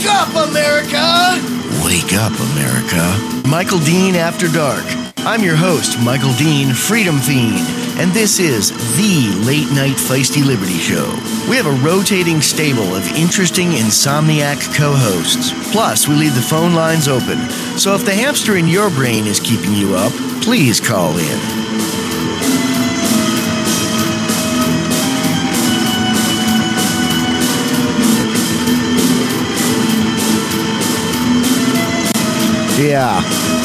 up, America! Wake up, America. Michael Dean After Dark. I'm your host, Michael Dean, Freedom Fiend, and this is the Late Night Feisty Liberty Show. We have a rotating stable of interesting insomniac co-hosts. Plus, we leave the phone lines open, so if the hamster in your brain is keeping you up, please call in. Yeah.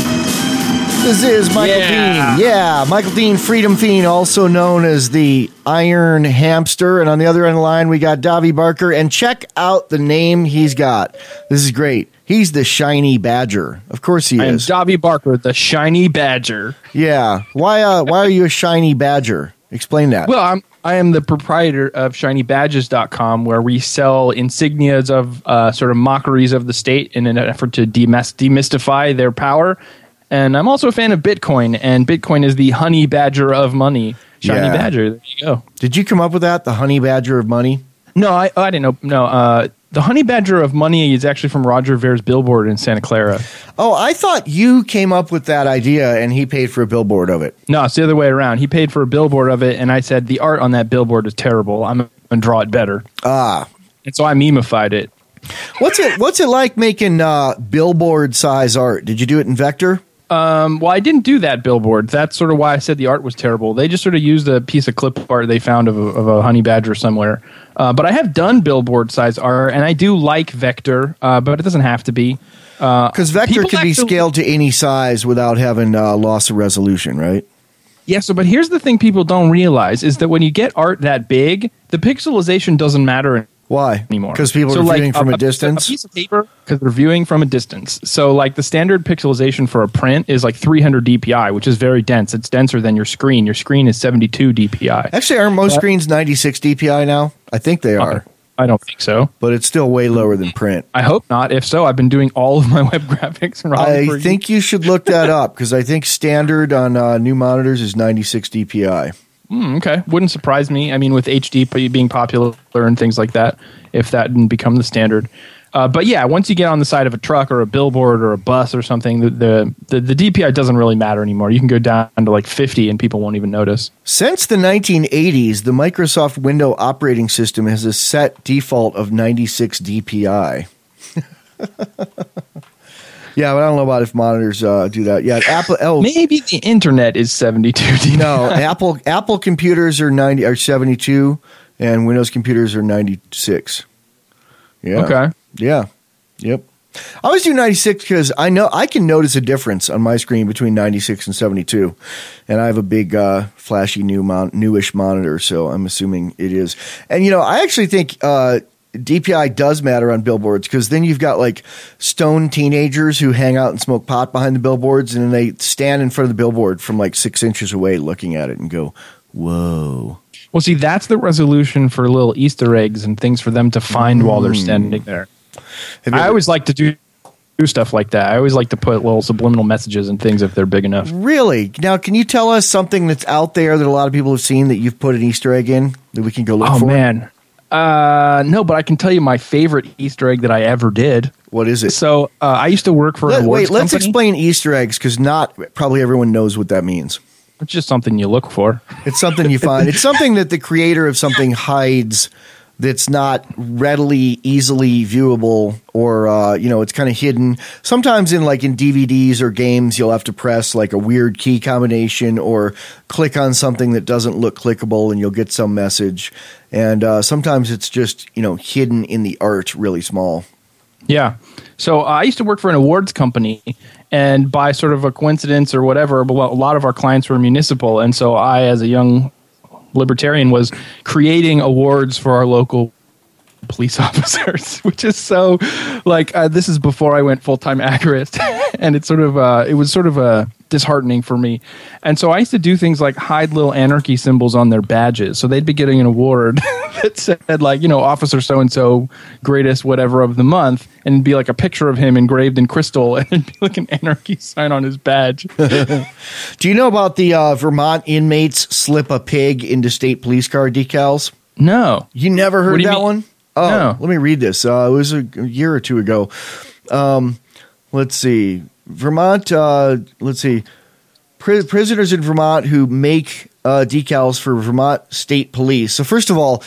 This is Michael Dean. Yeah, Michael Dean, Freedom Fiend, also known as the Iron Hamster. And on the other end of the line, we got Davi Barker. And check out the name he's got. This is great. He's the Shiny Badger. Of course he is. I am Davi Barker, the Shiny Badger. Yeah. Why are you a Shiny Badger? Explain that. Well, I am the proprietor of ShinyBadges.com, where we sell insignias of sort of mockeries of the state in an effort to demystify their power. And I'm also a fan of Bitcoin, and Bitcoin is the honey badger of money. Shiny Badger. There you go. Did you come up with that? The honey badger of money? No, I didn't know. No, the honey badger of money is actually from Roger Ver's billboard in Santa Clara. Oh, I thought you came up with that idea and he paid for a billboard of it. No, it's the other way around. He paid for a billboard of it, and I said, the art on that billboard is terrible. I'm going to draw it better. Ah. And so I memified it. What's it like making billboard size art? Did you do it in vector? Well, I didn't do that billboard. That's sort of why I said the art was terrible. They just sort of used a piece of clip art they found of a honey badger somewhere. But I have done billboard size art, and I do like vector, but it doesn't have to be. Because vector can be scaled to any size without having loss of resolution, right? Yeah, but here's the thing people don't realize is that when you get art that big, the pixelization doesn't matter. Why? Anymore. Because people are viewing from a distance? A piece of paper, because they're viewing from a distance. So like the standard pixelization for a print is like 300 dpi, which is very dense. It's denser than your screen. Your screen is 72 dpi. Actually, aren't most screens 96 dpi now? I think they are. I don't think so. But it's still way lower than print. I hope not. If so, I've been doing all of my web graphics wrong. I think you should look that up, because I think standard on new monitors is 96 dpi. Okay. Wouldn't surprise me. I mean, with HD being popular and things like that, if that didn't become the standard. But yeah, once you get on the side of a truck or a billboard or a bus or something, the DPI doesn't really matter anymore. You can go down to like 50 and people won't even notice. Since the 1980s, the Microsoft Windows operating system has a set default of 96 DPI. Yeah, but I don't know about if monitors do that. Yeah, Apple. Oh, maybe the internet is 72 dpi. No, Apple computers are 72, and Windows computers are 96. Yeah. Okay. Yeah. Yep. I always do 96 because I know I can notice a difference on my screen between 96 and 72, and I have a big, flashy newish monitor, so I'm assuming it is. And I actually think DPI does matter on billboards, because then you've got like stoned teenagers who hang out and smoke pot behind the billboards, and then they stand in front of the billboard from like 6 inches away looking at it and go, whoa. Well, see, that's the resolution for little Easter eggs and things for them to find while they're standing there. I always like to do stuff like that. I always like to put little subliminal messages and things if they're big enough. Really? Now, can you tell us something that's out there that a lot of people have seen that you've put an Easter egg in that we can go look for? Oh, man. No, but I can tell you my favorite Easter egg that I ever did. What is it? So I used to work for an awards company. Let's explain Easter eggs, because not probably everyone knows what that means. It's just something you look for. It's something you find. It's something that the creator of something hides that's not readily, easily viewable, or, it's kind of hidden. Sometimes in DVDs or games, you'll have to press like a weird key combination or click on something that doesn't look clickable, and you'll get some message. And sometimes it's just, hidden in the art really small. Yeah. So I used to work for an awards company, and by sort of a coincidence or whatever, a lot of our clients were municipal. And so I, as a young libertarian, was creating awards for our local police officers, which is so this is before I went full-time agorist, and it was sort of disheartening for me. And so I used to do things like hide little anarchy symbols on their badges. So they'd be getting an award that said Officer so-and-so greatest whatever of the month, and it'd be like a picture of him engraved in crystal, and it'd be like an anarchy sign on his badge. Do you know about the Vermont inmates slip a pig into state police car decals? No. You never heard that one? Oh, No. let me read this. It was a year or two ago. Let's see. Vermont, prisoners in Vermont who make decals for Vermont State Police. So first of all,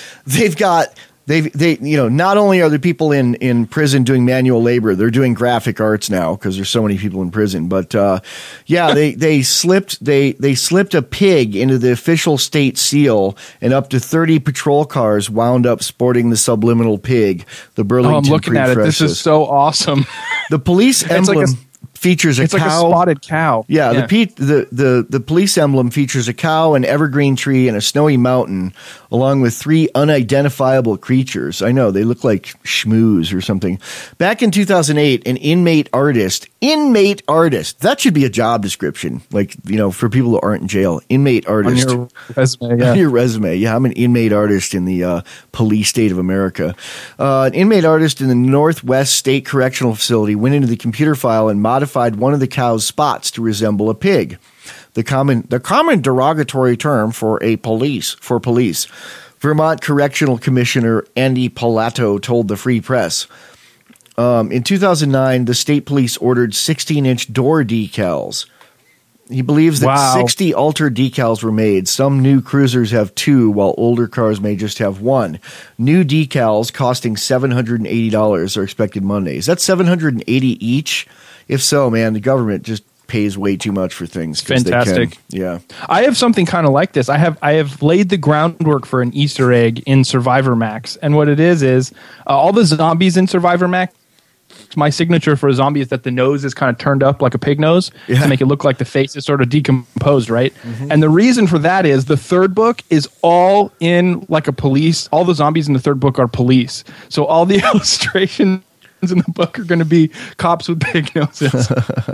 not only are the people in prison doing manual labor, they're doing graphic arts now because there's so many people in prison. But they slipped a pig into the official state seal, and up to 30 patrol cars wound up sporting the subliminal pig. The Burlington. I'm looking at it. This is so awesome. The police emblem features a cow. It's like a spotted cow. Yeah. The police emblem features a cow, an evergreen tree, and a snowy mountain, along with 3 unidentifiable creatures. I know, they look like schmooze or something. Back in 2008, an inmate artist, that should be a job description, for people who aren't in jail. Inmate artist. On your resume, yeah. On your resume, yeah. I'm an inmate artist in the police state of America. An inmate artist in the Northwest State Correctional Facility went into the computer file and modified one of the cow's spots to resemble a pig. The common derogatory term for police. Vermont Correctional Commissioner Andy Palato told the Free Press. In 2009, the state police ordered 16-inch door decals. He believes that 60 altered decals were made. Some new cruisers have 2, while older cars may just have 1. New decals costing $780 are expected Monday. Is that $780 each? If so, man, the government just pays way too much for things. Fantastic. Yeah. I have something kind of like this. I have laid the groundwork for an Easter egg in Survivor Max. And what it is all the zombies in Survivor Max, my signature for a zombie is that the nose is kind of turned up like a pig nose to make it look like the face is sort of decomposed, right? Mm-hmm. And the reason for that is the third book is all in like a police. All the zombies in the third book are police. So all the illustrations in the book are going to be cops with pig noses.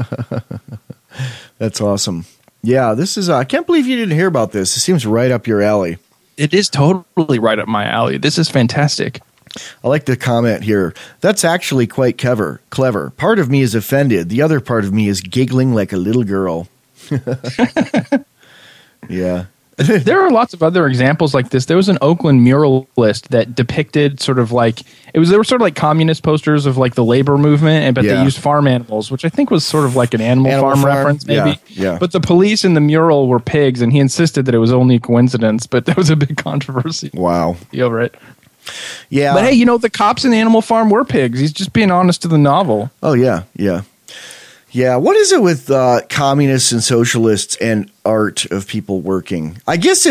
That's awesome. Yeah, this is I can't believe you didn't hear about this. It seems right up your alley. It is totally right up my alley. This is fantastic. I like the comment here. That's actually quite clever. Part of me is offended. The other part of me is giggling like a little girl. Yeah. There are lots of other examples like this. There was an Oakland muralist that depicted sort of like they were sort of like communist posters of like the labor movement, but they used farm animals, which I think was sort of like an animal farm reference, maybe. Yeah. But the police in the mural were pigs, and he insisted that it was only a coincidence. But there was a big controversy. Wow. Over it. Yeah. But hey, the cops in the animal farm were pigs. He's just being honest to the novel. Oh yeah, yeah. Yeah, what is it with communists and socialists and art of people working? I guess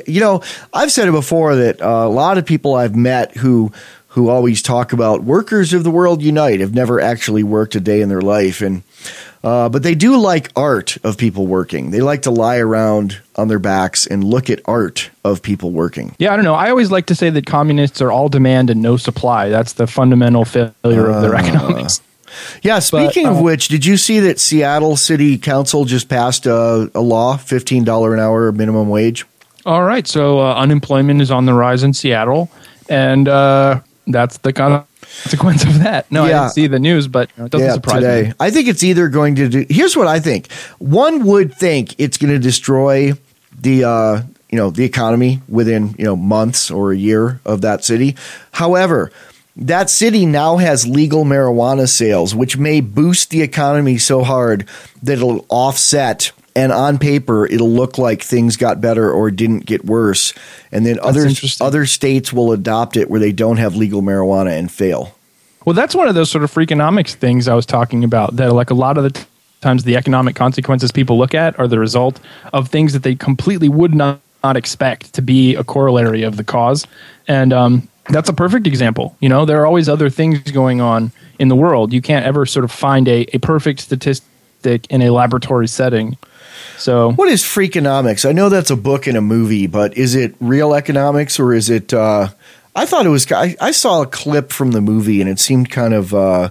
I've said it before that a lot of people I've met who always talk about workers of the world unite have never actually worked a day in their life, and but they do like art of people working. They like to lie around on their backs and look at art of people working. Yeah, I don't know. I always like to say that communists are all demand and no supply. That's the fundamental failure of their economics. Yeah, speaking of which, did you see that Seattle City Council just passed a law, $15 an hour minimum wage? All right, so unemployment is on the rise in Seattle, and that's the consequence of that. No, I didn't see the news, but it doesn't surprise me. I think it's either going to do – here's what I think. One would think it's going to destroy the the economy within months or a year of that city. However – that city now has legal marijuana sales, which may boost the economy so hard that it'll offset, and on paper, it'll look like things got better or didn't get worse. And then other states will adopt it where they don't have legal marijuana and fail. Well, that's one of those sort of freakonomics things I was talking about, that like a lot of the times the economic consequences people look at are the result of things that they completely would not expect to be a corollary of the cause. And that's a perfect example. There are always other things going on in the world. You can't ever sort of find a perfect statistic in a laboratory setting. So, what is Freakonomics? I know that's a book and a movie, but is it real economics or is it? I thought it was. I saw a clip from the movie and it seemed kind of.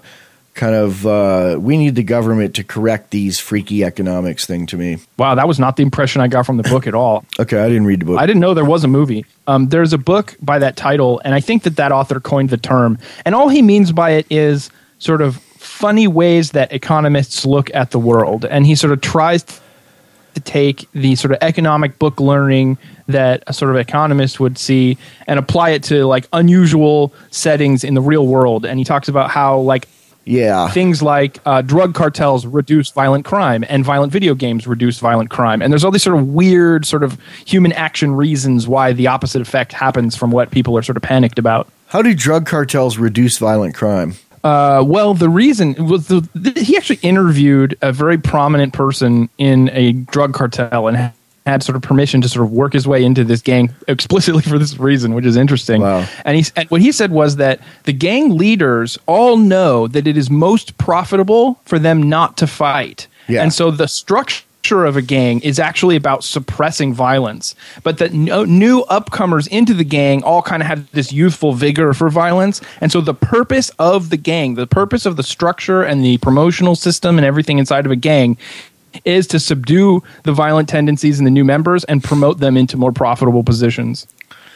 We need the government to correct these freaky economics thing to me. Wow, that was not the impression I got from the book at all. Okay, I didn't read the book. I didn't know there was a movie. There's a book by that title, and I think that author coined the term. And all he means by it is sort of funny ways that economists look at the world. And he sort of tries to take the sort of economic book learning that a sort of economist would see and apply it to like unusual settings in the real world. And he talks about how like things like drug cartels reduce violent crime and violent video games reduce violent crime. And there's all these sort of weird sort of human action reasons why the opposite effect happens from what people are sort of panicked about. How do drug cartels reduce violent crime? Well, the reason was he actually interviewed a very prominent person in a drug cartel and had sort of permission to sort of work his way into this gang explicitly for this reason, which is interesting. Wow. And what he said was that the gang leaders all know that it is most profitable for them not to fight. Yeah. And so the structure of a gang is actually about suppressing violence, but that new upcomers into the gang all kind of have this youthful vigor for violence. And so the purpose of the gang, the purpose of the structure and the promotional system and everything inside of a gang is to subdue the violent tendencies in the new members and promote them into more profitable positions.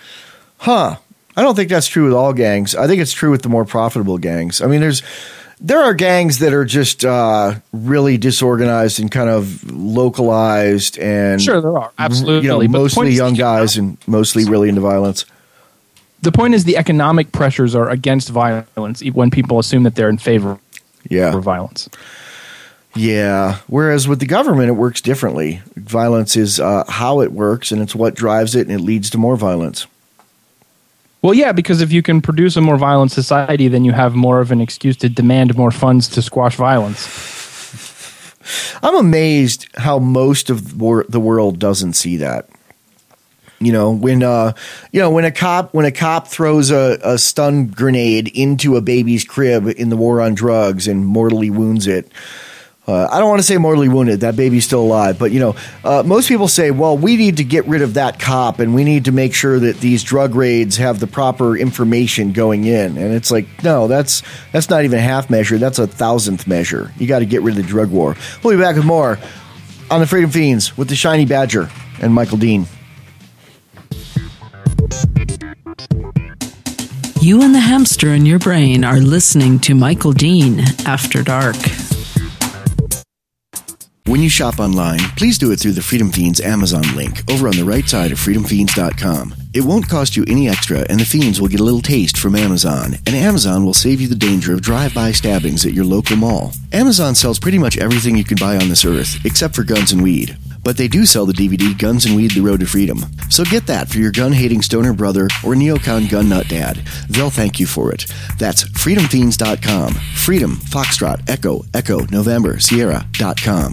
I don't think that's true with all gangs. I think it's true with the more profitable gangs. I mean, there are gangs that are just really disorganized and kind of localized, and sure, there are absolutely, but mostly young guys and mostly really into violence. The point is, the economic pressures are against violence when people assume that they're in favor of violence. Yeah. Whereas with the government, it works differently. Violence is how it works, and it's what drives it, and it leads to more violence. Well, yeah, because if you can produce a more violent society, then you have more of an excuse to demand more funds to squash violence. I'm amazed how most of the world doesn't see that. When a cop throws a stun grenade into a baby's crib in the war on drugs and mortally wounds it. I don't want to say mortally wounded. That baby's still alive. But, most people say, well, we need to get rid of that cop and we need to make sure that these drug raids have the proper information going in. And it's like, no, that's not even a half measure. That's a thousandth measure. You got to get rid of the drug war. We'll be back with more on the Freedom Fiends with the Shiny Badger and Michael Dean. You and the hamster in your brain are listening to Michael Dean After Dark. When you shop online, please do it through the Freedom Fiends Amazon link over on the right side of freedomfiends.com. It won't cost you any extra, and the Fiends will get a little taste from Amazon, and Amazon will save you the danger of drive-by stabbings at your local mall. Amazon sells pretty much everything you can buy on this earth, except for guns and weed. But they do sell the DVD Guns and Weed: The Road to Freedom. So get that for your gun-hating stoner brother or neocon gun nut dad. They'll thank you for it. That's freedomfiends.com. Freedom, Foxtrot, Echo, November, Sierra.com.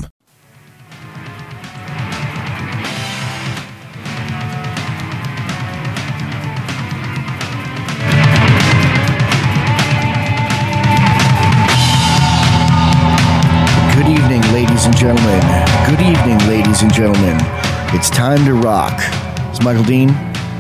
Good evening, ladies and gentlemen. Good evening, ladies and gentlemen. It's time to rock. It's Michael Dean,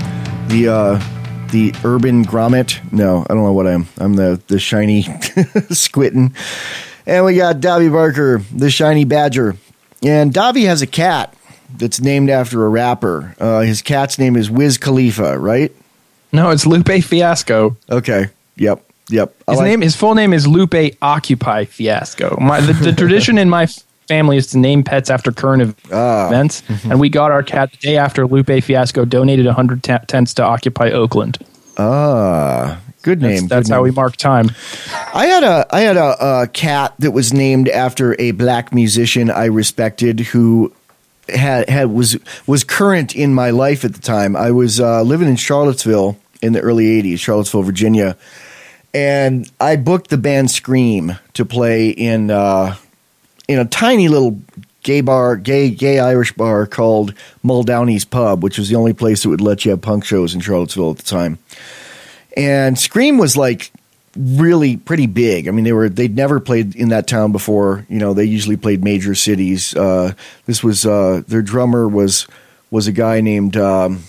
the urban grommet. No, I don't know what I am. I'm the shiny squittin'. And we got Davy Barker, the shiny badger. And Davy has a cat that's named after a rapper. His cat's name is Wiz Khalifa, right? No, it's Lupe Fiasco. Okay. Yep. His full name is Lupe Occupy Fiasco. The tradition in my family is to name pets after current events, and we got our cat the day after Lupe Fiasco donated 100 tents to Occupy Oakland. Good name. That's how we mark time. I had a cat that was named after a black musician I respected who was current in my life at the time. I was living in Charlottesville in the early 80s, Charlottesville, Virginia. And I booked the band Scream to play in a tiny little gay Irish bar called Muldowney's Pub, which was the only place that would let you have punk shows in Charlottesville at the time. And Scream was like really pretty big. I mean, they'd never played in that town before. They usually played major cities. This was their drummer was a guy named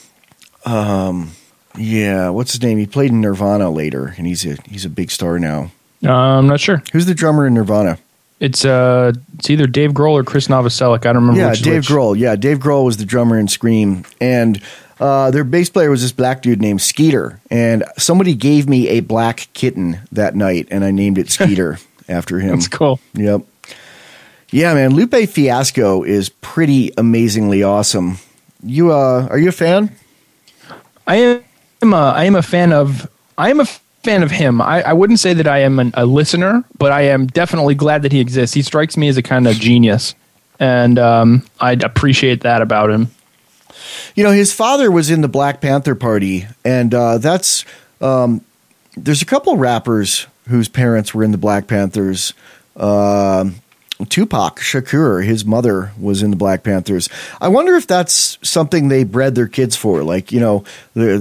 what's his name? He played in Nirvana later, and he's a big star now. I'm not sure. Who's the drummer in Nirvana? It's either Dave Grohl or Chris Novoselic. I don't remember. Yeah, Dave Grohl. Yeah, Dave Grohl was the drummer in Scream, and their bass player was this black dude named Skeeter. And somebody gave me a black kitten that night, and I named it Skeeter after him. That's cool. Yep. Yeah, man. Lupe Fiasco is pretty amazingly awesome. You are you a fan? I am a fan of him. I wouldn't say that I am a listener, but I am definitely glad that he exists. He strikes me as a kind of genius, and I appreciate that about him. You know, his father was in the Black Panther Party, and that's there's a couple rappers whose parents were in the Black Panthers. Tupac Shakur, his mother was in the Black Panthers. I wonder if that's something they bred their kids for. Like, you know,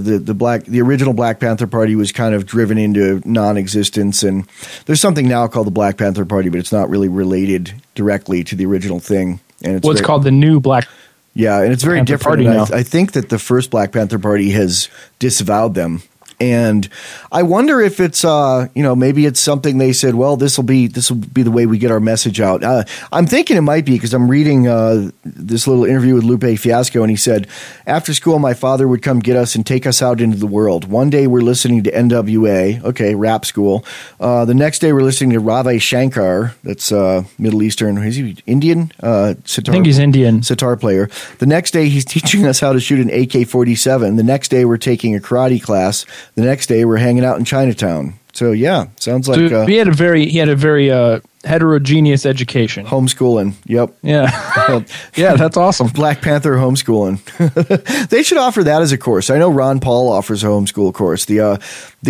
the original Black Panther Party was kind of driven into non-existence, and there's something now called the Black Panther Party, but it's not really related directly to the original thing. And it's called the new Black. Yeah, and it's very Panther different. Party now. I think that the first Black Panther Party has disavowed them. And I wonder if it's, maybe it's something they said, well, this will be the way we get our message out. I'm thinking it might be because I'm reading this little interview with Lupe Fiasco, and he said, after school, my father would come get us and take us out into the world. One day we're listening to NWA, okay, rap school. The next day we're listening to Ravi Shankar, that's Middle Eastern, is he Indian? Sitar, I think he's Indian. Sitar player. The next day he's teaching us how to shoot an AK-47. The next day we're taking a karate class. The next day, we're hanging out in Chinatown. So yeah, sounds like he had a very heterogeneous education. Homeschooling. Yep. Yeah. Yeah, that's awesome. Black Panther homeschooling. They should offer that as a course. I know Ron Paul offers a homeschool course. The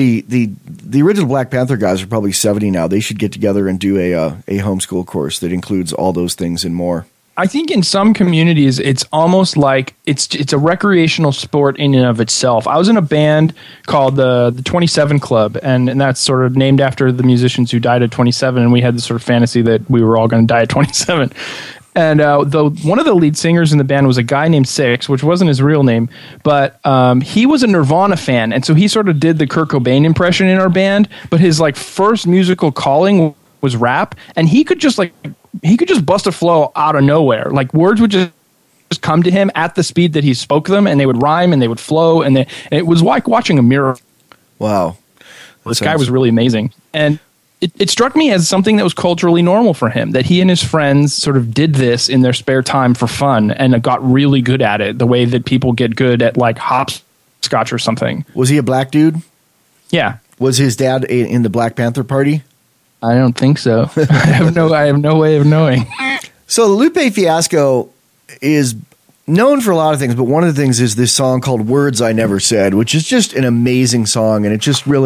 original Black Panther guys are probably 70 now. They should get together and do a homeschool course that includes all those things and more. I think in some communities, it's almost like it's a recreational sport in and of itself. I was in a band called the 27 Club, and that's sort of named after the musicians who died at 27, and we had this sort of fantasy that we were all going to die at 27. And one of the lead singers in the band was a guy named Six, which wasn't his real name, but he was a Nirvana fan, and so he sort of did the Kurt Cobain impression in our band, but his first musical calling was rap, and he could just bust a flow out of nowhere. Like words would just come to him at the speed that he spoke them, and they would rhyme and they would flow, and it was like watching a mirror. Wow. This guy was really amazing. And it struck me as something that was culturally normal for him, that he and his friends sort of did this in their spare time for fun and got really good at it, the way that people get good at like hopscotch or something. Was he a black dude? Yeah. Was his dad in the Black Panther Party? I don't think so. I have no way of knowing. So Lupe Fiasco is known for a lot of things, but one of the things is this song called Words I Never Said, which is just an amazing song, and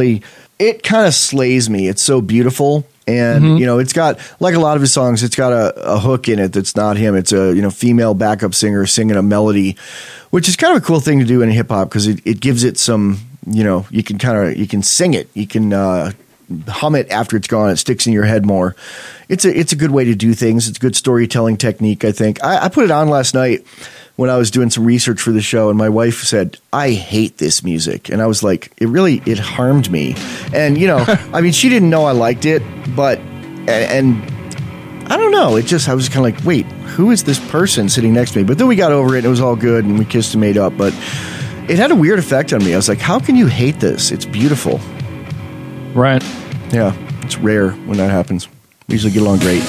it kind of slays me. It's so beautiful, and it's got, like a lot of his songs, it's got a hook in it that's not him. It's a female backup singer singing a melody, which is kind of a cool thing to do in hip hop because it gives it some, you can sing it, you can hum it after it's gone. It sticks in your head more. It's a good way to do things. It's a good storytelling technique, I think. I put it on last night when I was doing some research for the show, and my wife said, I hate this music. And I was like, it harmed me. And, I mean, she didn't know I liked it, but, and I don't know. I was kind of like, wait, who is this person sitting next to me? But then we got over it, and it was all good, and we kissed and made up. But it had a weird effect on me. I was like, how can you hate this? It's beautiful. Right. Yeah, it's rare when that happens. We usually get along great.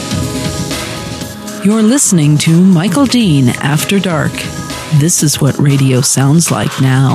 You're listening to Michael Dean After Dark. This is what radio sounds like now.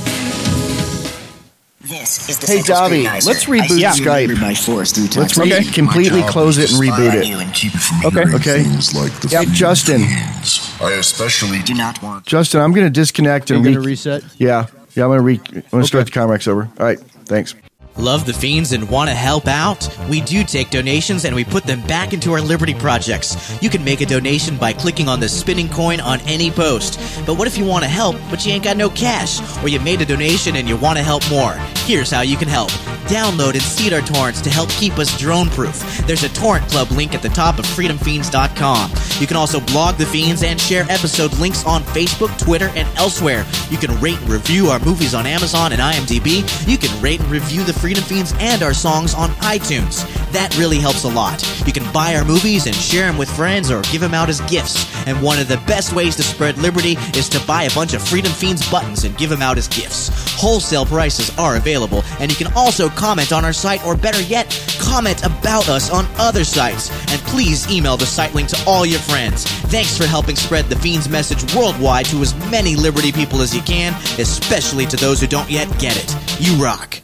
This is the Hey, Dobby, let's reboot Skype. Let's completely close it and reboot it. Okay. Yeah, Justin. I especially do not want. Justin, I'm going to disconnect and going to reset. Yeah, I'm going to start the Comrex over. All right, thanks. Love the Fiends and want to help out? We do take donations and we put them back into our Liberty projects. You can make a donation by clicking on the spinning coin on any post. But what if you want to help, but you ain't got no cash? Or you made a donation and you want to help more? Here's how you can help. Download and seed our torrents to help keep us drone-proof. There's a torrent club link at the top of freedomfiends.com. You can also blog The Fiends and share episode links on Facebook, Twitter, and elsewhere. You can rate and review our movies on Amazon and IMDb. You can rate and review the Freedom Fiends and our songs on iTunes. That really helps a lot. You can buy our movies and share them with friends or give them out as gifts. And one of the best ways to spread liberty is to buy a bunch of Freedom Fiends buttons and give them out as gifts. Wholesale prices are available, and you can also comment on our site, or better yet, comment about us on other sites. And please email the site link to all your friends. Thanks for helping spread the Fiend's message worldwide to as many Liberty people as you can, especially to those who don't yet get it. You rock.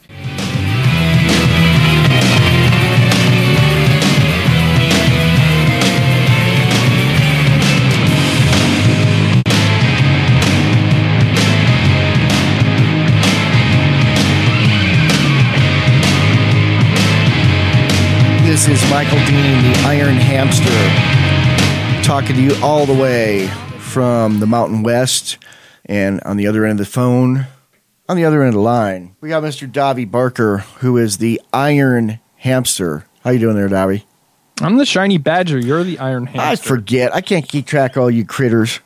This is Michael Dean, the Iron Hamster, talking to you all the way from the Mountain West. And on the other end of the phone, on the other end of the line, we got Mr. Davi Barker, who is the Iron Hamster. How you doing there, Davi? I'm the shiny badger. You're the Iron Hamster. I forget. I can't keep track of all you critters.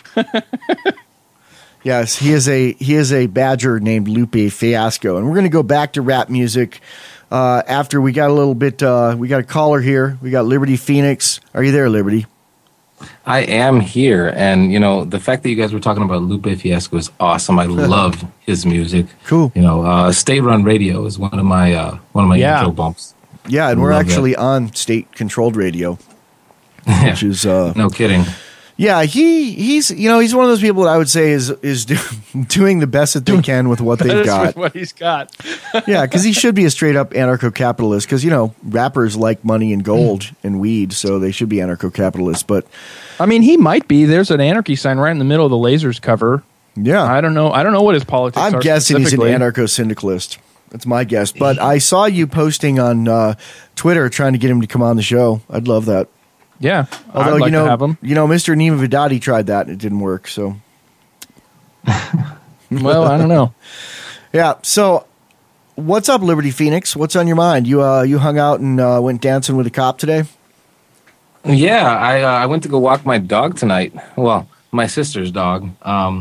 Yes, he is a badger named Lupe Fiasco. And we're going to go back to rap music. After we got a little bit, we got a caller here. We got Liberty Phoenix. Are you there, Liberty? I am here, and the fact that you guys were talking about Lupe Fiasco is awesome. I love his music. Cool. State Run Radio is one of my intro bumps. Yeah, and we're actually on state-controlled radio, which is no kidding. Yeah, he's one of those people that I would say is doing the best that they can with what they've got. With what he's got. Yeah, because he should be a straight up anarcho-capitalist. Because rappers like money and gold and weed, so they should be anarcho-capitalists. But I mean, he might be. There's an anarchy sign right in the middle of the Lasers cover. Yeah, I don't know what his politics are. I'm guessing he's an anarcho-syndicalist. That's my guess. But I saw you posting on Twitter trying to get him to come on the show. I'd love that. Yeah, although I'd like to have him. Mr. Nima Vidadi tried that and it didn't work. So, well, I don't know. Yeah. So, what's up, Liberty Phoenix? What's on your mind? You hung out and went dancing with a cop today? Yeah, I went to go walk my dog tonight. Well, my sister's dog.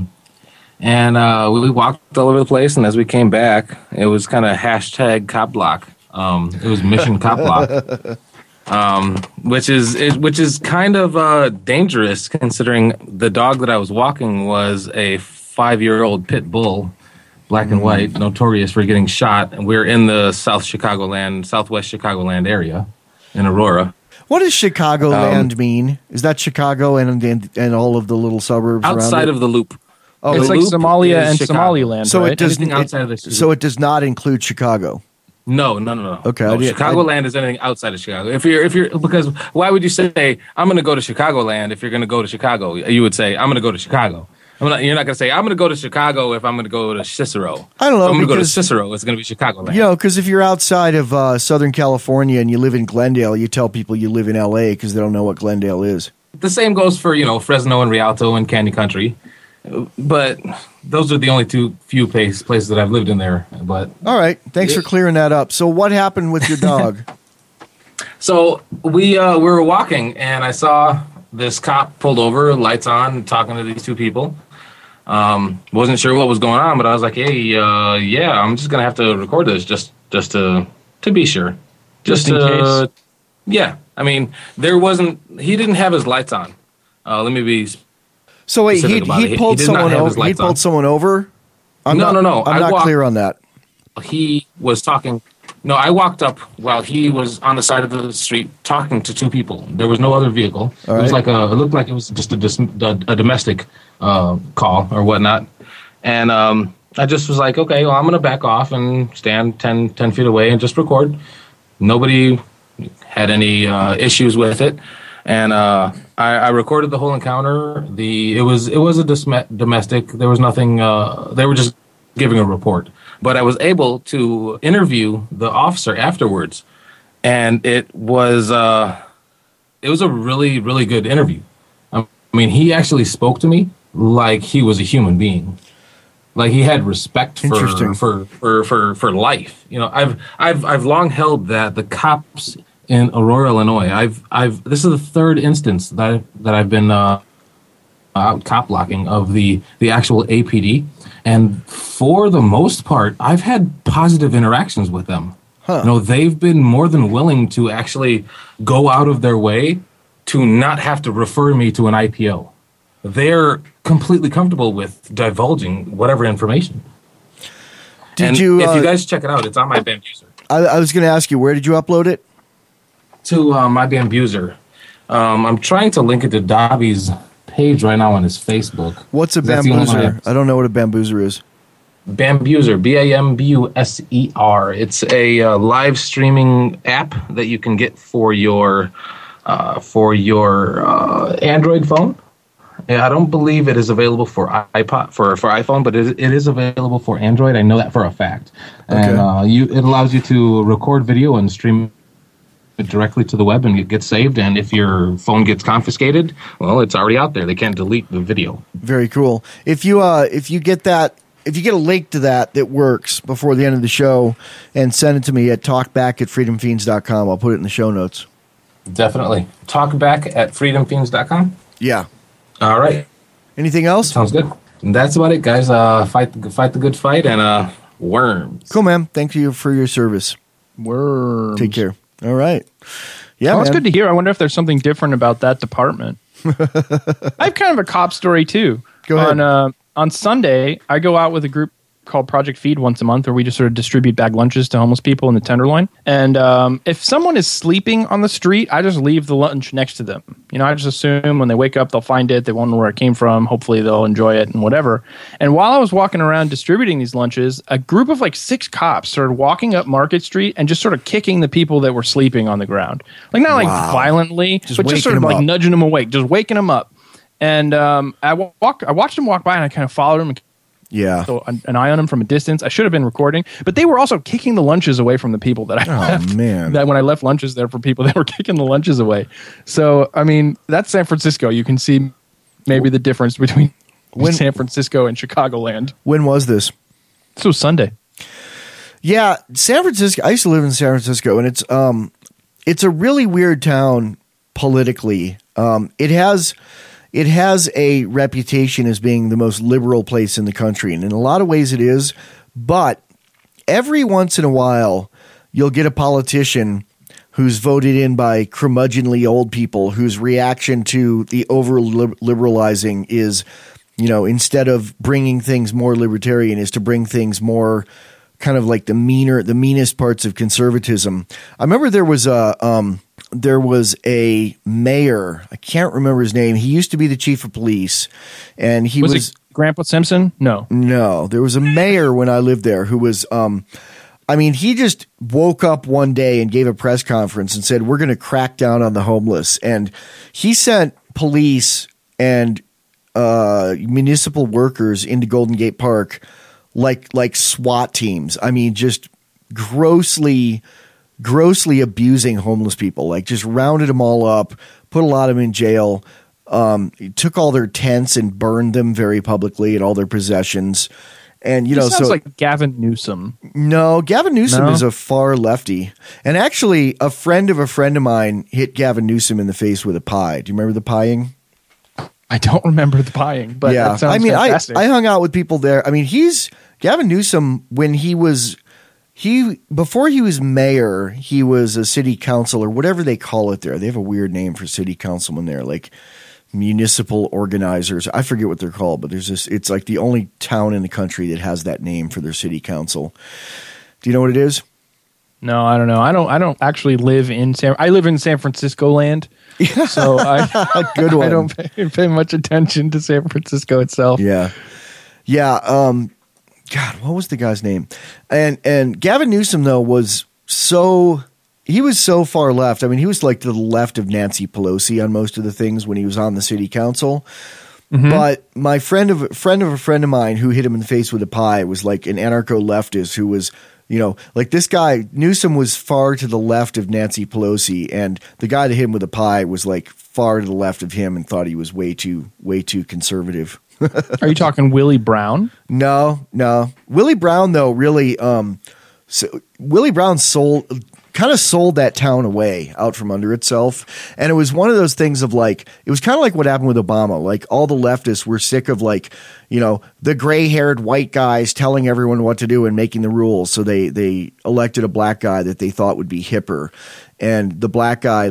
And we walked all over the place. And as we came back, it was kind of hashtag cop block. It was mission cop block. Which is kind of dangerous, considering the dog that I was walking was a 5-year-old pit bull, black and white, notorious for getting shot. And we're in the southwest Chicagoland area in Aurora. What does Chicagoland mean? Is that Chicago and all of the little suburbs outside around it? Of the loop? Oh, it's like Somalia and Chicago. Somaliland. So right? it does not include Chicago. No. Okay, no, Chicagoland is anything outside of Chicago. If you're because why would you say I'm going to go to Chicagoland if you're going to go to Chicago? You would say I'm going to go to Chicago. You're not going to say I'm going to go to Chicago if I'm going to go to Cicero. I don't know. If I'm going to go to Cicero, it's going to be Chicagoland. Because if you're outside of Southern California and you live in Glendale, you tell people you live in L.A. because they don't know what Glendale is. The same goes for Fresno and Rialto and Canyon Country. But those are the only few places that I've lived in there. But all right, thanks for clearing that up. So what happened with your dog? So we were walking, and I saw this cop pulled over, lights on, talking to these two people. Wasn't sure what was going on, but I was like, "Hey, yeah, I'm just gonna have to record this just to be sure, just in case." Yeah, I mean, he didn't have his lights on. Let me be. So wait, he pulled someone over. He pulled someone over. No. I'm not clear on that. He was talking. No, I walked up while he was on the side of the street talking to two people. There was no other vehicle. It was like it looked like it was just a domestic call or whatnot. And I just was like, okay, well, I'm going to back off and stand 10 feet away and just record. Nobody had any issues with it. And I recorded the whole encounter. It was a domestic. There was nothing. They were just giving a report. But I was able to interview the officer afterwards, and it was a really, really good interview. I mean, he actually spoke to me like he was a human being, like he had respect for life. I've long held that the cops in Aurora, Illinois. This is the third instance that I've been out cop blocking of the actual APD, and for the most part, I've had positive interactions with them. They've been more than willing to actually go out of their way to not have to refer me to an IPO. They're completely comfortable with divulging whatever information. If you guys check it out, it's on my Bambuser. I was going to ask you, where did you upload it? To my Bambuser. I'm trying to link it to Dobby's page right now on his Facebook. What's a Bambuser? I don't know what a Bambuser is. Bambuser, Bambuser. It's a live streaming app that you can get for your Android phone. I don't believe it is available for iPod for iPhone, but it is available for Android. I know that for a fact. Okay. And it allows you to record video and stream it directly to the web, and it gets saved. And if your phone gets confiscated, well, it's already out there. They can't delete the video. Very cool. If you get that. If you get a link to that works before the end of the show and send it to me at talkback@freedomfiends.com, I'll put it in the show notes. Definitely. Talkback@freedomfiends.com? Yeah. All right. Anything else? Sounds good. And that's about it, guys. Fight the good fight and worms. Cool, man. Thank you for your service. Worms. Take care. All right. Yeah, well, that's good to hear. I wonder if there's something different about that department. I have kind of a cop story, too. Go ahead. On Sunday, I go out with a group called Project Feed once a month where we just sort of distribute bag lunches to homeless people in the Tenderloin. And if someone is sleeping on the street, I just leave the lunch next to them. You know, I just assume when they wake up, they'll find it. They won't know where it came from. Hopefully they'll enjoy it and whatever. And while I was walking around distributing these lunches, a group of like 6 cops started walking up Market Street and just sort of kicking the people that were sleeping on the ground. Like not like violently, but just sort of like nudging them awake, just waking them up. And I watched him walk by, and I kind of followed him. So an eye on him from a distance. I should have been recording, but they were also kicking the lunches away from the people that I left. Man. That when I left lunches there for people that were kicking the lunches away. So I mean, that's San Francisco. You can see maybe the difference between San Francisco and Chicagoland. When was this? This was Sunday. Yeah, San Francisco. I used to live in San Francisco, and it's a really weird town politically. It has a reputation as being the most liberal place in the country, and in a lot of ways it is, but every once in a while you'll get a politician who's voted in by curmudgeonly old people whose reaction to the over-liberalizing is, you know, instead of bringing things more libertarian, is to bring things more kind of like the meanest parts of conservatism. I remember there was a mayor. I can't remember his name. He used to be the chief of police, and he was it Grandpa Simpson? No. There was a mayor when I lived there who was. He just woke up one day and gave a press conference and said, "We're going to crack down on the homeless," and he sent police and municipal workers into Golden Gate Park like SWAT teams. I mean, just grossly abusing homeless people, like just rounded them all up, put a lot of them in jail, took all their tents and burned them very publicly and all their possessions. And, sounds like Gavin Newsom. No, Gavin Newsom is a far lefty. And actually a friend of mine hit Gavin Newsom in the face with a pie. Do you remember the pieing? I don't remember the pieing, but that sounds fantastic. I hung out with people there. I mean, Gavin Newsom, when before he was mayor, he was a city council or whatever they call it there. They have a weird name for city councilmen there, like municipal organizers. I forget what they're called, but it's like the only town in the country that has that name for their city council. Do you know what it is? No, I don't know. I don't actually live in I live in San Francisco land. So good one. I don't pay much attention to San Francisco itself. Yeah. God, what was the guy's name? And Gavin Newsom though was so far left. I mean, he was like to the left of Nancy Pelosi on most of the things when he was on the city council. Mm-hmm. But my friend of a friend of mine who hit him in the face with a pie was like an anarcho-leftist who was, like this guy Newsom was far to the left of Nancy Pelosi, and the guy that hit him with a pie was like far to the left of him and thought he was way too conservative. Are you talking Willie Brown? No. Willie Brown though really Willie Brown sold that town away out from under itself. And it was one of those things of like, it was kind of like what happened with Obama. Like all the leftists were sick of like, the gray-haired white guys telling everyone what to do and making the rules. So they elected a black guy that they thought would be hipper. And the black guy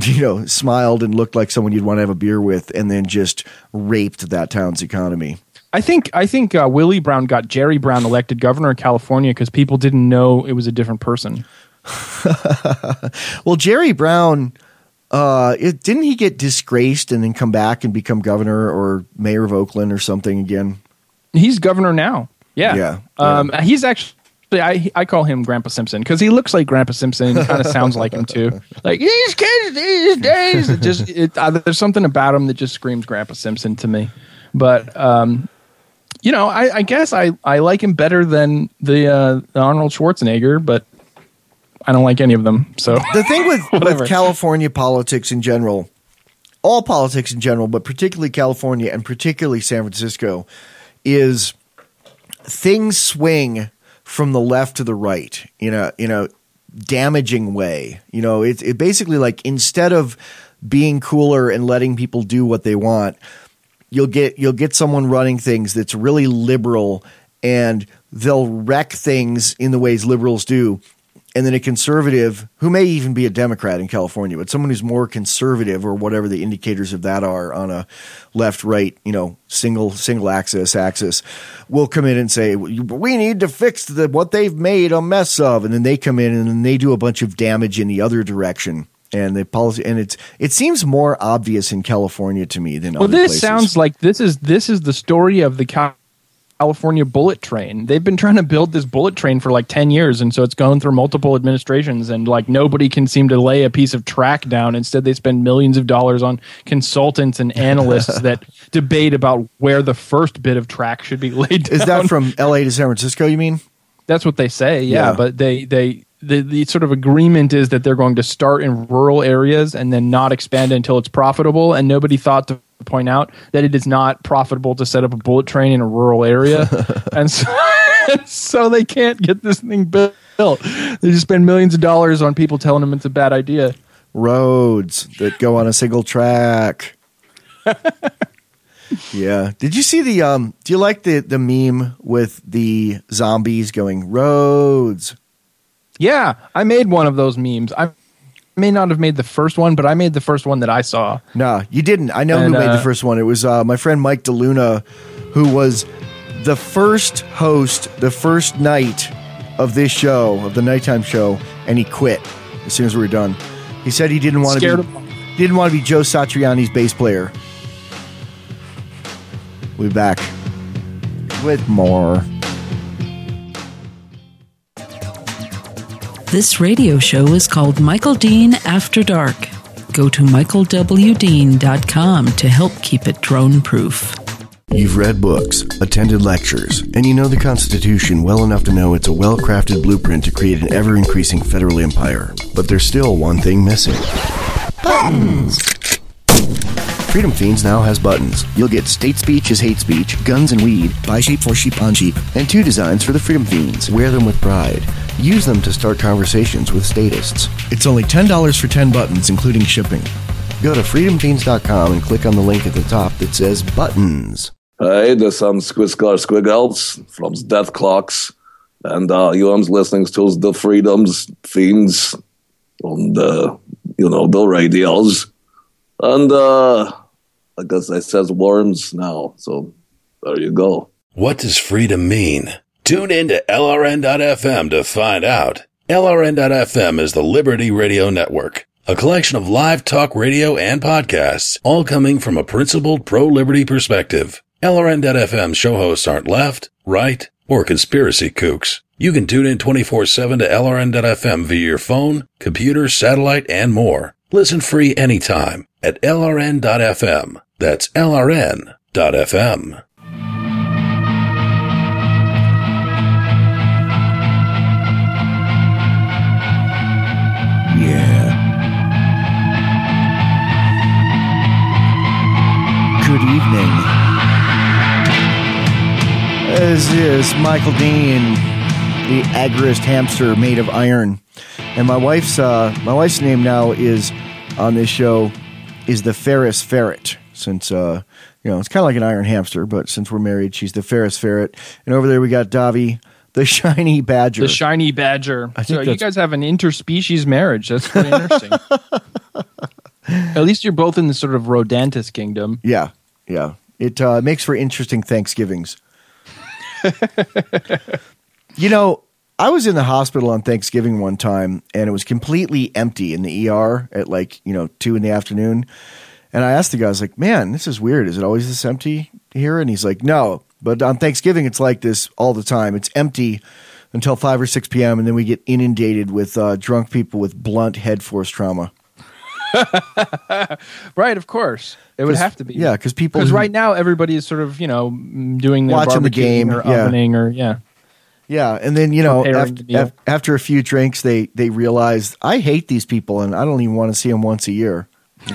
smiled and looked like someone you'd want to have a beer with, and then just raped that town's economy. I think Willie Brown got Jerry Brown elected governor of California because people didn't know it was a different person. Well, Jerry Brown, didn't he get disgraced and then come back and become governor or mayor of Oakland or something again? He's governor now. Yeah. He's actually, I call him Grandpa Simpson because he looks like Grandpa Simpson and kind of sounds like him too. Like, these kids these days, there's something about him that just screams Grandpa Simpson to me. But, I guess I like him better than the Arnold Schwarzenegger, but I don't like any of them. So the thing with California politics in general, all politics in general, but particularly California and particularly San Francisco, is things swing from the left to the right in a damaging way. It basically, like, instead of being cooler and letting people do what they want, you'll get someone running things that's really liberal, and they'll wreck things in the ways liberals do. And then a conservative, who may even be a Democrat in California, but someone who's more conservative, or whatever the indicators of that are on a left-right, single axis, will come in and say, we need to fix what they've made a mess of. And then they come in and then they do a bunch of damage in the other direction. And it seems more obvious in California to me than other places. Well, this sounds like this is the story of the California bullet train. They've been trying to build this bullet train for like 10 years, and so it's gone through multiple administrations, and like nobody can seem to lay a piece of track down. Instead, they spend millions of dollars on consultants and analysts that debate about where the first bit of track should be laid down. Is that from LA to San Francisco, you mean? That's what they say, yeah. But the sort of agreement is that they're going to start in rural areas and then not expand until it's profitable, and nobody thought to point out that it is not profitable to set up a bullet train in a rural area. And so they can't get this thing built. They just spend millions of dollars on people telling them it's a bad idea. Roads that go on a single track. Yeah. Did you see do you like the meme with the zombies going roads? Yeah, I made one of those memes. I may not have made the first one, but I made the first one that I saw. No, you didn't. I know who made the first one. It was my friend Mike DeLuna, who was the first host the first night of this show, of the nighttime show, and he quit as soon as we were done. He said he didn't want to be Joe Satriani's bass player. We'll be back with more. This radio show is called Michael Dean After Dark. Go to michaelwdean.com to help keep it drone-proof. You've read books, attended lectures, and you know the Constitution well enough to know it's a well-crafted blueprint to create an ever-increasing federal empire. But there's still one thing missing. Buttons! Freedom Fiends now has buttons. You'll get State Speech is Hate Speech, Guns and Weed, Buy Sheep for Sheep on Sheep, and 2 designs for the Freedom Fiends. Wear them with pride. Use them to start conversations with statists. It's only $10 for 10 buttons, including shipping. Go to freedomfiends.com and click on the link at the top that says Buttons. Hey, this is Squiggles from Death Clocks, and you are listening to the Freedoms Fiends on the radios. And I guess it says worms now, so there you go. What does freedom mean? Tune in to LRN.FM to find out. LRN.FM is the Liberty Radio Network, a collection of live talk radio and podcasts, all coming from a principled pro-liberty perspective. LRN.FM show hosts aren't left, right, or conspiracy kooks. You can tune in 24/7 to LRN.FM via your phone, computer, satellite, and more. Listen free anytime at LRN.FM. That's LRN.FM. Yeah. Good evening. This is Michael Dean, the agorist hamster made of iron. And my wife's name now is, on this show, is the Ferris Ferret. Since, it's kind of like an iron hamster, but since we're married, she's the Ferris Ferret. And over there we got Davi, the Shiny Badger. The Shiny Badger. So you guys have an interspecies marriage. That's pretty interesting. At least you're both in the sort of Rodantis kingdom. Yeah. It makes for interesting Thanksgivings. You know, I was in the hospital on Thanksgiving one time, and it was completely empty in the ER at 2 in the afternoon. And I asked the guy, I was like, man, this is weird. Is it always this empty here? And he's like, no, but on Thanksgiving, it's like this all the time. It's empty until 5 or 6 p.m., and then we get inundated with drunk people with blunt head force trauma. Right, of course. It would have to be. Yeah, because right now everybody is sort of, doing their watching the game or ovening or Yeah, and then, after a few drinks, they realize, I hate these people, and I don't even want to see them once a year.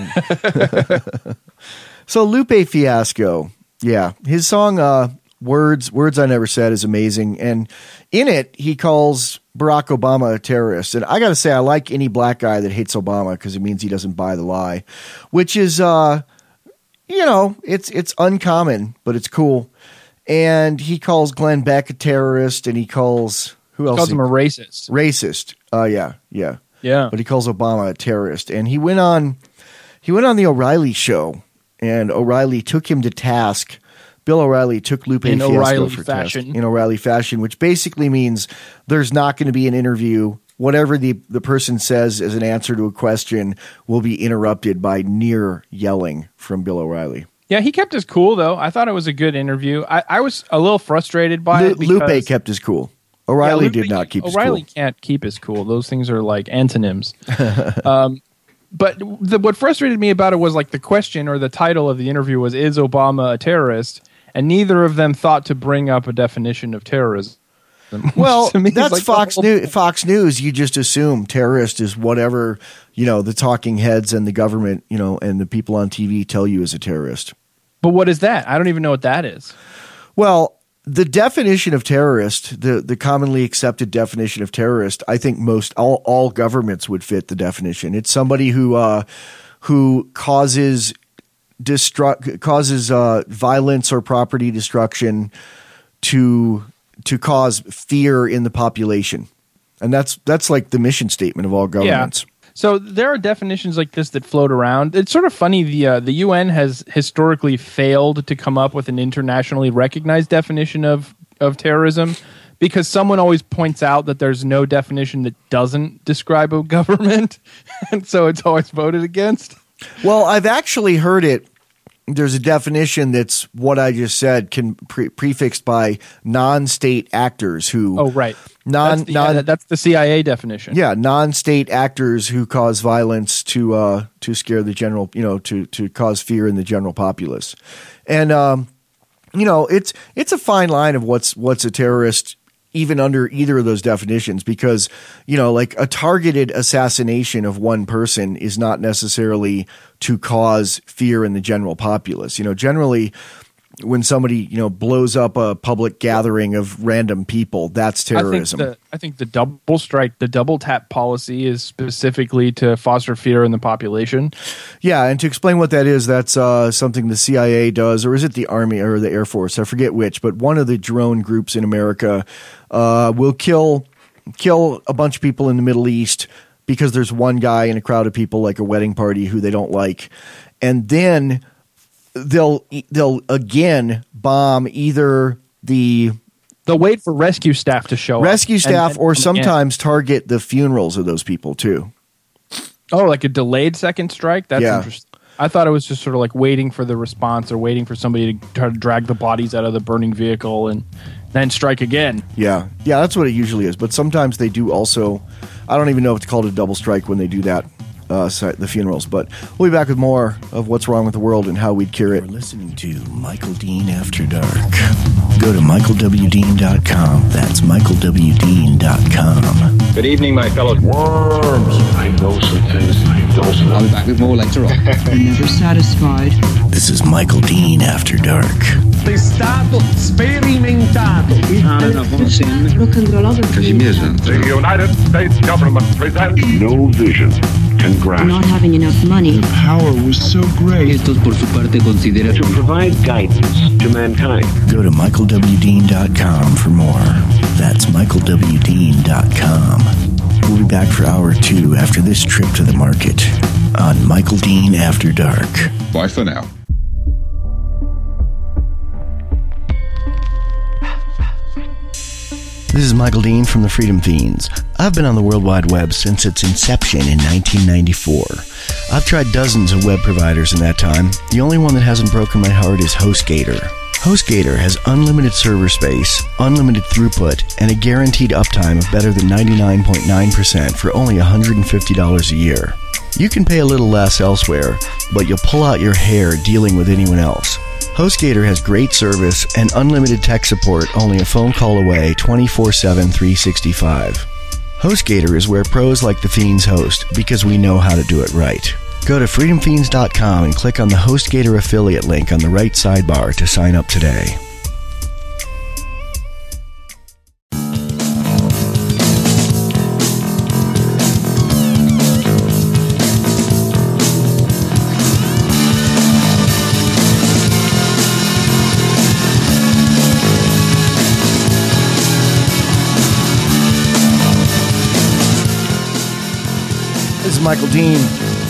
So Lupe Fiasco, his song Words I Never Said is amazing, and in it, he calls Barack Obama a terrorist. And I got to say, I like any black guy that hates Obama because it means he doesn't buy the lie, which is, it's uncommon, but it's cool. And he calls Glenn Beck a terrorist, and he calls who else? Calls him a racist. Racist. Yeah. But he calls Obama a terrorist, and he went on the O'Reilly show, and O'Reilly took him to task. Bill O'Reilly took Lupe Fiasco for task in O'Reilly fashion, which basically means there's not going to be an interview. Whatever the person says as an answer to a question will be interrupted by near yelling from Bill O'Reilly. Yeah, he kept his cool, though. I thought it was a good interview. I was a little frustrated by it. Lupe kept his cool. O'Reilly did not keep his cool. O'Reilly can't keep his cool. Those things are like antonyms. But what frustrated me about it was like the question or the title of the interview was, is Obama a terrorist? And neither of them thought to bring up a definition of terrorism. Well, that's like Fox News. You just assume terrorist is whatever, the talking heads and the government, and the people on TV tell you is a terrorist. But what is that? I don't even know what that is. Well, the definition of terrorist, the commonly accepted definition of terrorist, I think all governments would fit the definition. It's somebody who causes violence or property destruction to cause fear in the population. And that's like the mission statement of all governments. Yeah. So there are definitions like this that float around. It's sort of funny. The UN has historically failed to come up with an internationally recognized definition of terrorism because someone always points out that there's no definition that doesn't describe a government. And so it's always voted against. Well, I've actually heard it. There's a definition that's what I just said, prefixed by non-state actors who. Oh, right. That's the CIA definition. Yeah, non-state actors who cause violence to scare the general, to cause fear in the general populace, and it's a fine line of what's a terrorist. Even under either of those definitions, because, like a targeted assassination of one person is not necessarily to cause fear in the general populace. Generally when somebody, blows up a public gathering of random people, that's terrorism. I think the double strike, the double tap policy is specifically to foster fear in the population. Yeah. And to explain what that is, that's something the CIA does, or is it the Army or the Air Force? I forget which, but one of the drone groups in America will kill a bunch of people in the Middle East because there's one guy in a crowd of people, like a wedding party, who they don't like. And then they'll again bomb either they'll wait for rescue staff to show up. Or sometimes target the funerals of those people too. Oh, like a delayed second strike? That's interesting. I thought it was just sort of like waiting for the response or waiting for somebody to try to drag the bodies out of the burning vehicle and then strike again. Yeah, that's what it usually is. But sometimes they do also, I don't even know if it's called a double strike when they do that. The funerals, but we'll be back with more of what's wrong with the world and how we'd cure it. You're listening to Michael Dean After Dark. Go to michaelwdean.com. That's michaelwdean.com. Good evening, my fellow worms. I know some things I don't know. I'll be back with more later on. You're never satisfied. This is Michael Dean After Dark. È stato sperimentato. The United States government presents no vision. Not having enough money. The power was so great. Estos por su parte considera to provide guidance to mankind. Go to michaelwdean.com for more. That's michaelwdean.com. We'll be back for hour 2 after this trip to the market on Michael Dean After Dark. Bye for now. This is Michael Dean from the Freedom Fiends. I've been on the World Wide Web since its inception in 1994. I've tried dozens of web providers in that time. The only one that hasn't broken my heart is HostGator. HostGator has unlimited server space, unlimited throughput, and a guaranteed uptime of better than 99.9% for only $150 a year. You can pay a little less elsewhere, but you'll pull out your hair dealing with anyone else. HostGator has great service and unlimited tech support only a phone call away 24/7, 365. HostGator is where pros like the Fiends host because we know how to do it right. Go to freedomfiends.com and click on the HostGator affiliate link on the right sidebar to sign up today. This is Michael Dean,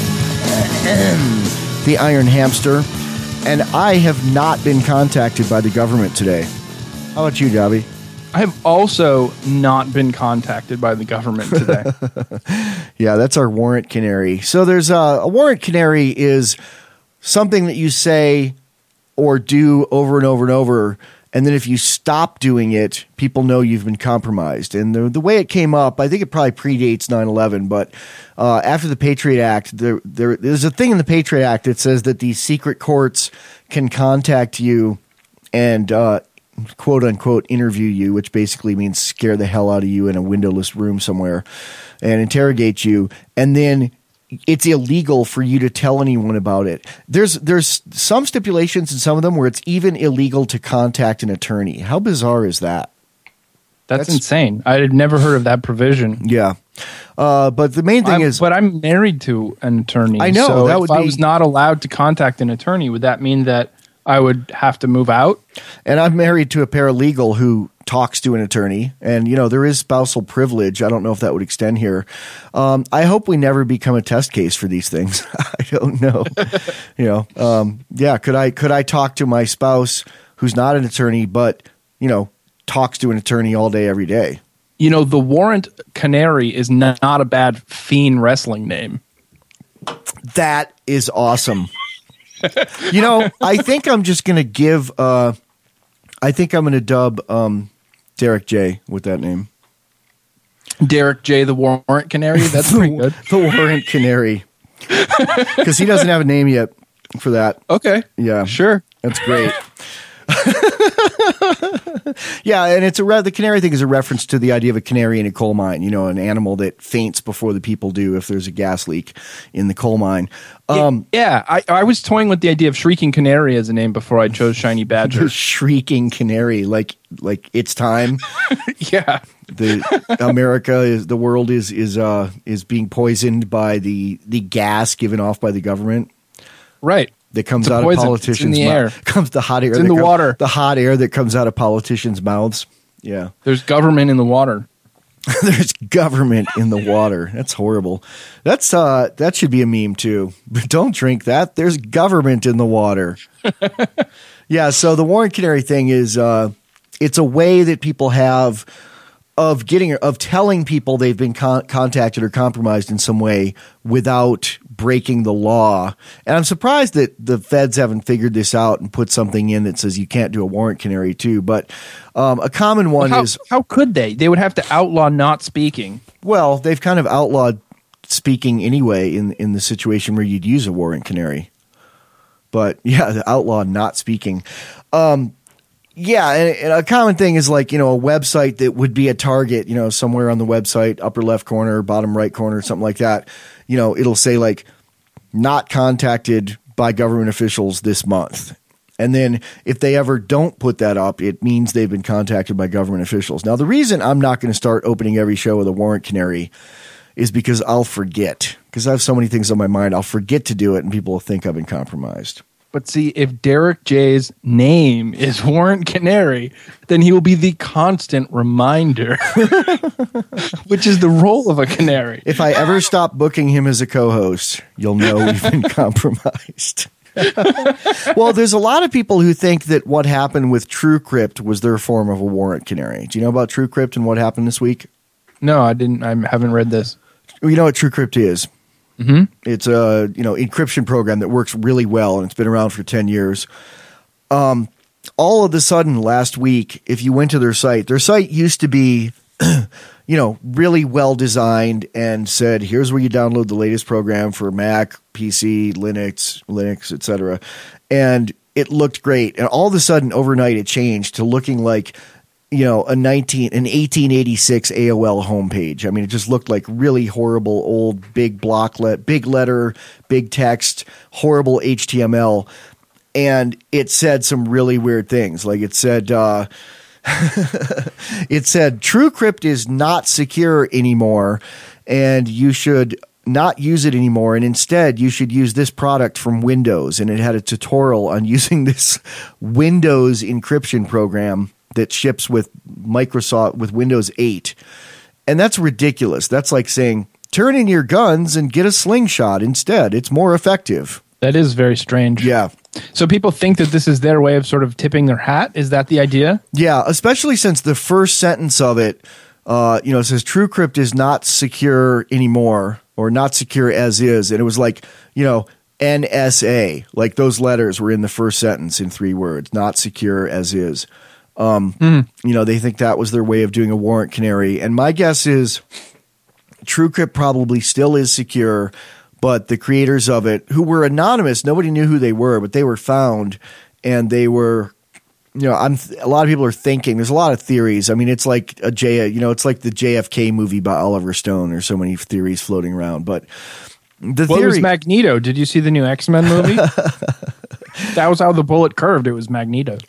the Iron Hamster, and I have not been contacted by the government today. How about you, Dobby? I have also not been contacted by the government today. Yeah, that's our warrant canary. So there's a warrant canary is something that you say or do over and over and over, and then if you stop doing it, people know you've been compromised. And the way it came up, I think it probably predates 9/11, but after the Patriot Act, there's a thing in the Patriot Act that says that these secret courts can contact you and quote unquote interview you, which basically means scare the hell out of you in a windowless room somewhere and interrogate you, and then it's illegal for you to tell anyone about it. There's some stipulations in some of them where it's even illegal to contact an attorney. How bizarre is that? That's insane. I had never heard of that provision. Yeah. But the main thing is... But I'm married to an attorney. I know. So that if I was not allowed to contact an attorney, would that mean that I would have to move out? And I'm married to a paralegal who talks to an attorney, and there is spousal privilege. I don't know if that would extend here. I hope we never become a test case for these things. I don't know. Could I talk to my spouse who's not an attorney, but talks to an attorney all day, every day? The Warrant Canary is not a bad Fiend wrestling name. That is awesome. I think I'm just going to give. I think I'm going to dub Derek J with that name. Derek J, the Warrant Canary. That's pretty good. The Warrant Canary, because he doesn't have a name yet for that. Okay. Yeah. Sure. That's great. Yeah, and the canary thing is a reference to the idea of a canary in a coal mine. An animal that faints before the people do if there's a gas leak in the coal mine. I was toying with the idea of Shrieking Canary as a name before I chose Shiny Badger. Shrieking Canary, like it's time. Yeah, the world is being poisoned by the gas given off by the government. Right. That comes out of politicians' mouths. Comes the hot air. It's in the water. The hot air that comes out of politicians' mouths. Yeah. There's government in the water. There's government in the water. That's horrible. That should be a meme too. But don't drink that. There's government in the water. Yeah. So the Warrant Canary thing is it's a way that people have of telling people they've been contacted or compromised in some way without breaking the law. And I'm surprised that the feds haven't figured this out and put something in that says you can't do a warrant canary too. But a common one is... How could they? They would have to outlaw not speaking. Well, they've kind of outlawed speaking anyway in the situation where you'd use a warrant canary. But yeah, the outlaw not speaking. Yeah, and a common thing is like, a website that would be a target, somewhere on the website, upper left corner, bottom right corner, something like that. It'll say like, not contacted by government officials this month. And then if they ever don't put that up, it means they've been contacted by government officials. Now, the reason I'm not going to start opening every show with a warrant canary is because I'll forget. Because I have so many things on my mind, I'll forget to do it and people will think I've been compromised. But see, if Derek J's name is Warrant Canary, then he will be the constant reminder, which is the role of a canary. If I ever stop booking him as a co-host, you'll know we've been compromised. Well, there's a lot of people who think that what happened with TrueCrypt was their form of a warrant canary. Do you know about TrueCrypt and what happened this week? No, I didn't. I haven't read this. You know what TrueCrypt is? Mm-hmm. It's a encryption program that works really well, and it's been around for 10 years. All of a sudden, last week, if you went to their site used to be, really well designed and said, here's where you download the latest program for Mac, PC, Linux, etc. And it looked great. And all of a sudden, overnight, it changed to looking like, an 1886 AOL homepage. I mean, it just looked like really horrible, old, big big letter, big text, horrible HTML. And it said some really weird things. Like it said, TrueCrypt is not secure anymore, and you should not use it anymore. And instead, you should use this product from Windows. And it had a tutorial on using this Windows encryption program that ships with Microsoft with Windows 8. And that's ridiculous. That's like saying, turn in your guns and get a slingshot instead. It's more effective. That is very strange. Yeah. So people think that this is their way of sort of tipping their hat? Is that the idea? Yeah, especially since the first sentence of it, it says TrueCrypt is not secure anymore, or not secure as is. And it was like, NSA, like those letters were in the first sentence in 3 words, not secure as is. They think that was their way of doing a warrant canary. And my guess is TrueCrypt probably still is secure, but the creators of it, who were anonymous, nobody knew who they were, but they were found, and they were, a lot of people are thinking, there's a lot of theories. I mean, it's like it's like the JFK movie by Oliver Stone. There's so many theories floating around, but what was Magneto? Did you see the new X-Men movie? That was how the bullet curved. It was Magneto.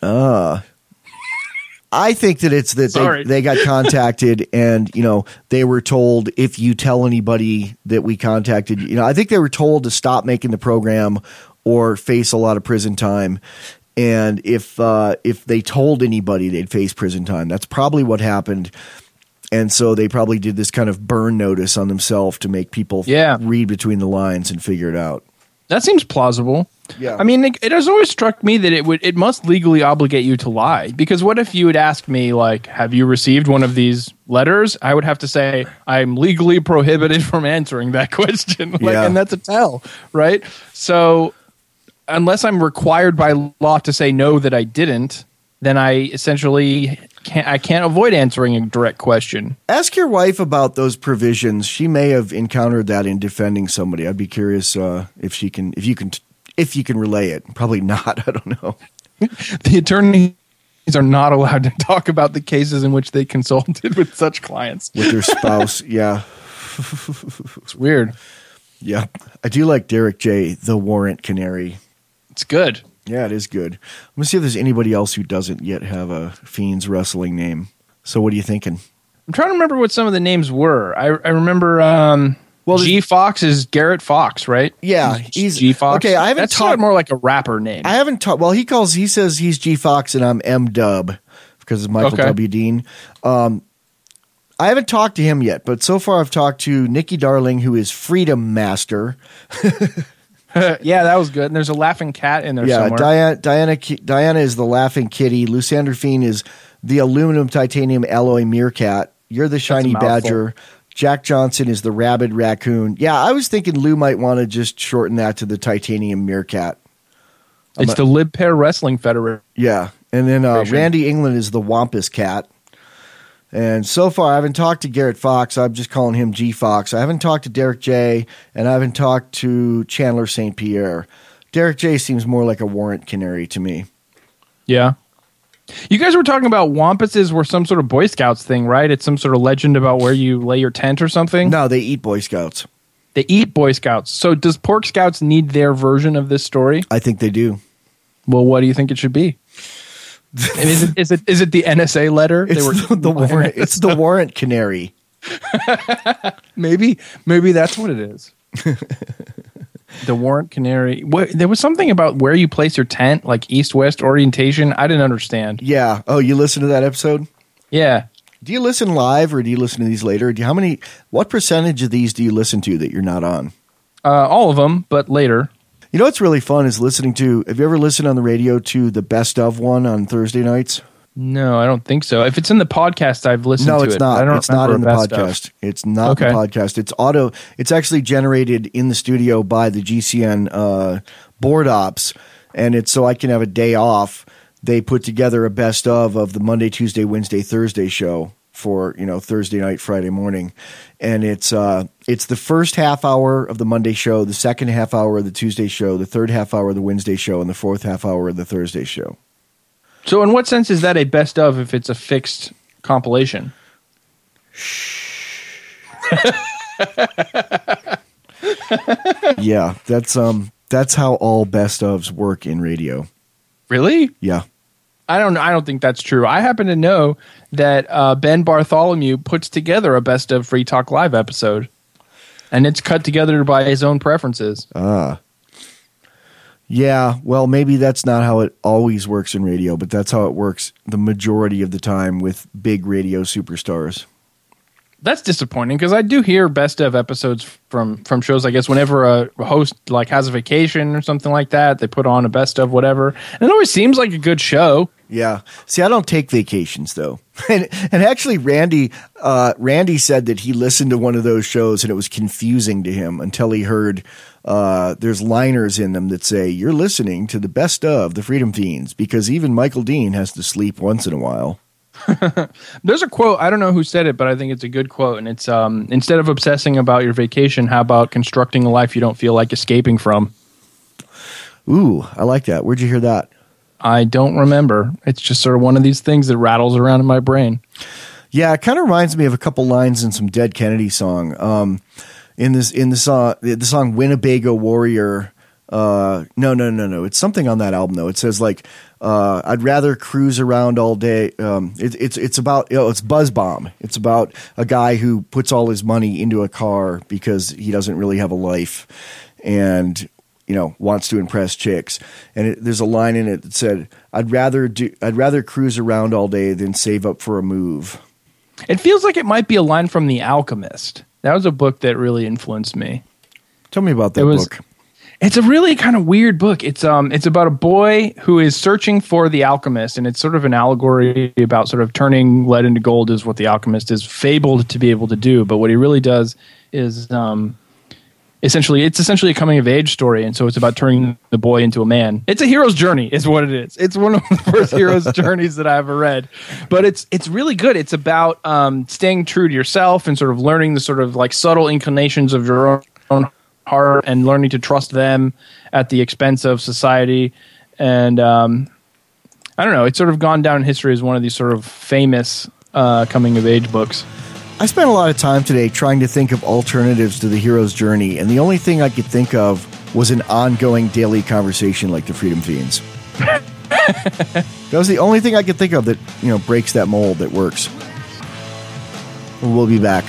I think that it's that they got contacted and, they were told, if you tell anybody that we contacted you, I think they were told to stop making the program or face a lot of prison time. And if they told anybody, they'd face prison time. That's probably what happened. And so they probably did this kind of burn notice on themselves to make people read between the lines and figure it out. That seems plausible. Yeah. I mean, it has always struck me that it must legally obligate you to lie. Because what if you would ask me, like, have you received one of these letters? I would have to say, I'm legally prohibited from answering that question. And that's a tell, right? So unless I'm required by law to say no that I didn't, then I essentially can't avoid answering a direct question. Ask your wife about those provisions. She may have encountered that in defending somebody. I'd be curious if you can relay it. Probably not. I don't know. The attorneys are not allowed to talk about the cases in which they consulted with such clients. With their spouse, yeah. It's weird. Yeah. I do like Derek J., the warrant canary. It's good. Yeah, it is good. Let me see if there's anybody else who doesn't yet have a Fiends wrestling name. So what are you thinking? I'm trying to remember what some of the names were. I remember G Fox is Garrett Fox, right? Yeah, he's G Fox. Okay, I haven't That's talked more like a rapper name. I haven't talked. Well, he says he's G Fox and I'm M Dub because it's Michael W. Dean. I haven't talked to him yet, but so far I've talked to Nikki Darling, who is Freedom Master. Yeah, that was good. And there's a laughing cat in there somewhere. Diana is the laughing kitty. Lucandrophine is the aluminum titanium alloy meerkat. You're the shiny badger. Jack Johnson is the rabid raccoon. Yeah, I was thinking Lou might want to just shorten that to the titanium meerkat. It's the Lib Pair Wrestling Federation. Yeah, and then Randy England is the Wampus cat. And so far, I haven't talked to Garrett Fox. I'm just calling him G Fox. I haven't talked to Derek J, and I haven't talked to Chandler St. Pierre. Derek J seems more like a warrant canary to me. Yeah. You guys were talking about wampuses were some sort of Boy Scouts thing, right? It's some sort of legend about where you lay your tent or something? No, they eat Boy Scouts. They eat Boy Scouts. So does Pork Scouts need their version of this story? I think they do. Well, what do you think it should be? Is it the NSA letter? It's the warrant. It's the warrant canary. Maybe that's what it is. The warrant canary. There was something about where you place your tent, like east-west orientation. I didn't understand. Yeah. Oh, you listened to that episode? Yeah. Do you listen live or do you listen to these later? What percentage of these do you listen to that you're not on? All of them, but later. You know what's really fun is listening to, have you ever listened on the radio to the Best Of one on Thursday nights? No, I don't think so. If it's in the podcast, I've listened to it. No, it's not. It's not in the Best podcast. Of. It's not the podcast. It's auto. It's actually generated in the studio by the GCN board ops, and it's so I can have a day off. They put together a best of the Monday, Tuesday, Wednesday, Thursday show for, Thursday night, Friday morning. And it's the first half hour of the Monday show, the second half hour of the Tuesday show, the third half hour of the Wednesday show, and the fourth half hour of the Thursday show. So in what sense is that a best of if it's a fixed compilation? Yeah, that's how all best ofs work in radio. Really? Yeah. I don't think that's true. I happen to know that Ben Bartholomew puts together a best of Free Talk Live episode, and it's cut together by his own preferences. Yeah, well, maybe that's not how it always works in radio, but that's how it works the majority of the time with big radio superstars. That's disappointing because I do hear best of episodes from shows. I guess whenever a host like has a vacation or something like that, they put on a best of whatever, and it always seems like a good show. Yeah. See, I don't take vacations though, and actually, Randy said that he listened to one of those shows and it was confusing to him until he heard there's liners in them that say you're listening to the best of the Freedom Fiends because even Michael Dean has to sleep once in a while. There's a quote, I don't know who said it, but I think it's a good quote, and it's instead of obsessing about your vacation, how about constructing a life you don't feel like escaping from? Ooh, I like that. Where'd you hear that? I don't remember. It's just sort of one of these things that rattles around in my brain. Yeah, it kind of reminds me of a couple lines in some Dead Kennedy song. In the song Winnebago Warrior. No. It's something on that album though. It says like, I'd rather cruise around all day. It's about, it's Buzz Bomb. It's about a guy who puts all his money into a car because he doesn't really have a life and, wants to impress chicks. And there's a line in it that said, I'd rather cruise around all day than save up for a move. It feels like it might be a line from The Alchemist. That was a book that really influenced me. Tell me about that book. It's a really kind of weird book. It's about a boy who is searching for the alchemist, and it's sort of an allegory about sort of turning lead into gold is what the alchemist is fabled to be able to do. But what he really does is essentially a coming of age story, and so it's about turning the boy into a man. It's a hero's journey, is what it is. It's one of the first hero's journeys that I ever read, but it's really good. It's about staying true to yourself and sort of learning the sort of like subtle inclinations of your own heart and learning to trust them at the expense of society. And I don't know, it's sort of gone down in history as one of these sort of famous coming of age books. I spent a lot of time today trying to think of alternatives to the hero's journey, and the only thing I could think of was an ongoing daily conversation like the Freedom Fiends. That was the only thing I could think of that breaks that mold, that works. We'll be back.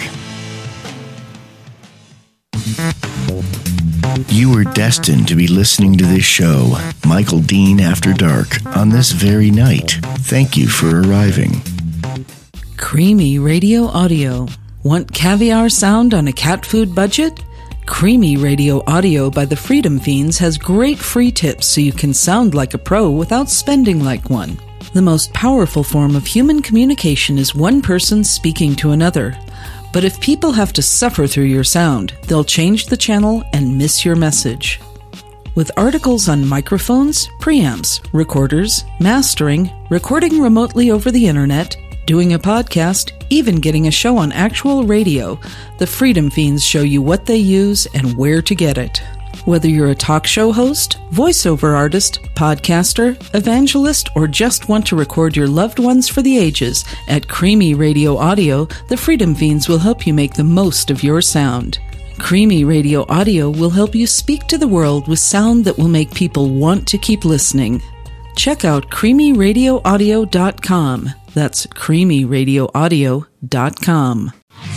You were destined to be listening to this show, Michael Dean After Dark, on this very night. Thank you for arriving. Creamy Radio Audio. Want caviar sound on a cat food budget? Creamy Radio Audio by the Freedom Fiends has great free tips so you can sound like a pro without spending like one. The most powerful form of human communication is one person speaking to another. But if people have to suffer through your sound, they'll change the channel and miss your message. With articles on microphones, preamps, recorders, mastering, recording remotely over the internet, doing a podcast, even getting a show on actual radio, the Freedom Fiends show you what they use and where to get it. Whether you're a talk show host, voiceover artist, podcaster, evangelist, or just want to record your loved ones for the ages, at Creamy Radio Audio, the Freedom Fiends will help you make the most of your sound. Creamy Radio Audio will help you speak to the world with sound that will make people want to keep listening. Check out creamyradioaudio.com. That's creamyradioaudio.com.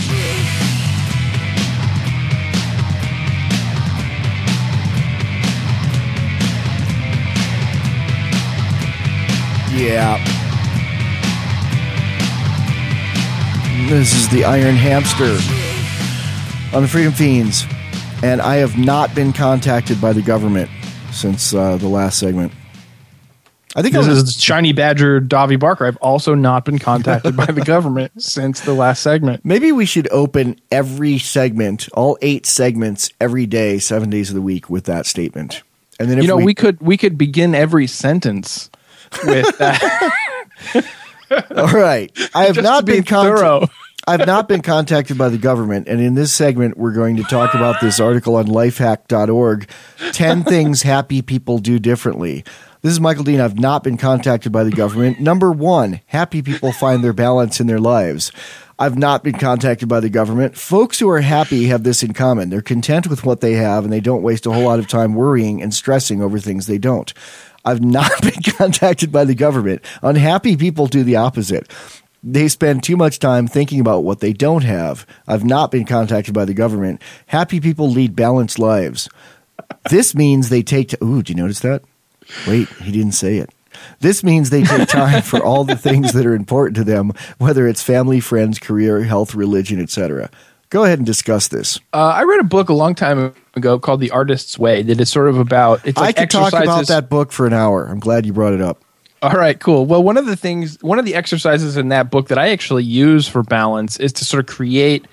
Yeah. This is the Iron Hamster on the Freedom Fiends, and I have not been contacted by the government since the last segment. I think this is Shiny Badger Davi Barker. I've also not been contacted by the government since the last segment. Maybe we should open every segment, all 8 segments, every day, 7 days of the week with that statement. And then we could begin every sentence with that. All right. I have not been thorough. I've not been contacted by the government, and in this segment, we're going to talk about this article on lifehack.org, 10 things happy people do differently. This is Michael Dean. I've not been contacted by the government. Number 1, happy people find their balance in their lives. I've not been contacted by the government. Folks who are happy have this in common. They're content with what they have, and they don't waste a whole lot of time worrying and stressing over things they don't. I've not been contacted by the government. Unhappy people do the opposite. They spend too much time thinking about what they don't have. I've not been contacted by the government. Happy people lead balanced lives. This means they take ooh, did you notice that? Wait, he didn't say it. This means they take time for all the things that are important to them, whether it's family, friends, career, health, religion, etc. Go ahead and discuss this. I read a book a long time ago called The Artist's Way that is sort of about... It's like I could talk about that book for an hour. I'm glad you brought it up. All right, cool. Well, one of the exercises in that book that I actually use for balance is to sort of create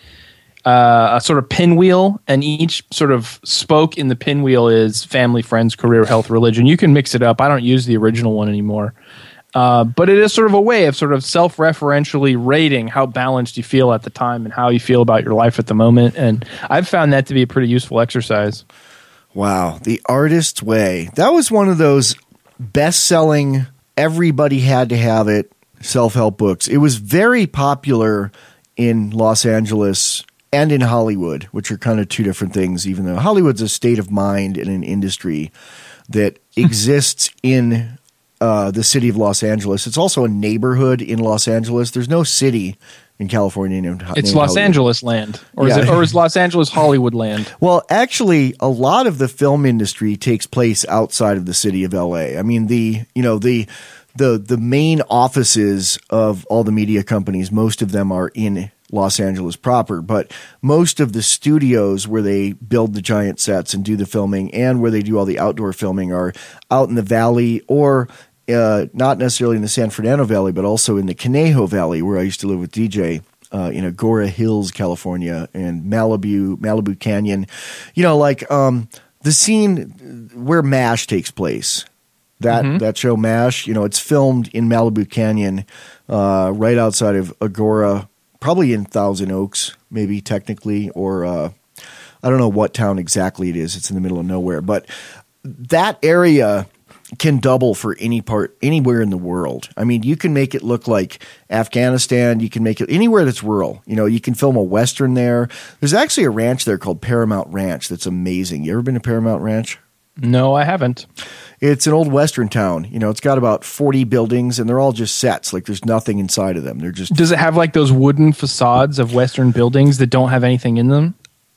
a sort of pinwheel, and each sort of spoke in the pinwheel is family, friends, career, health, religion. You can mix it up. I don't use the original one anymore. But it is sort of a way of sort of self-referentially rating how balanced you feel at the time and how you feel about your life at the moment. And I've found that to be a pretty useful exercise. Wow. The Artist's Way. That was one of those best-selling, everybody had to have it self-help books. It was very popular in Los Angeles and in Hollywood, which are kind of two different things, even though Hollywood's a state of mind and an industry that exists in the city of Los Angeles. It's also a neighborhood in Los Angeles. There's no city in California named It's Los Hollywood. Angeles land. Or is Los Angeles Hollywood land? Well, actually, a lot of the film industry takes place outside of the city of LA. I mean, the main offices of all the media companies, most of them are in Los Angeles proper, but most of the studios where they build the giant sets and do the filming and where they do all the outdoor filming are out in the valley, or not necessarily in the San Fernando Valley, but also in the Conejo Valley, where I used to live with DJ, in Agora Hills, California, and Malibu Canyon. You know, like the scene where MASH takes place. That show MASH, you know, it's filmed in Malibu Canyon, right outside of Agora, probably in Thousand Oaks, maybe technically, or I don't know what town exactly it is. It's in the middle of nowhere, but that area can double for anywhere in the world. I mean, you can make it look like Afghanistan. You can make it anywhere that's rural. You know, you can film a Western there. There's actually a ranch there called Paramount Ranch that's amazing. You ever been to Paramount Ranch? No, I haven't. It's an old Western town. You know, it's got about 40 buildings, and they're all just sets. Like, there's nothing inside of them. They're just. Does it have like those wooden facades of Western buildings that don't have anything in them?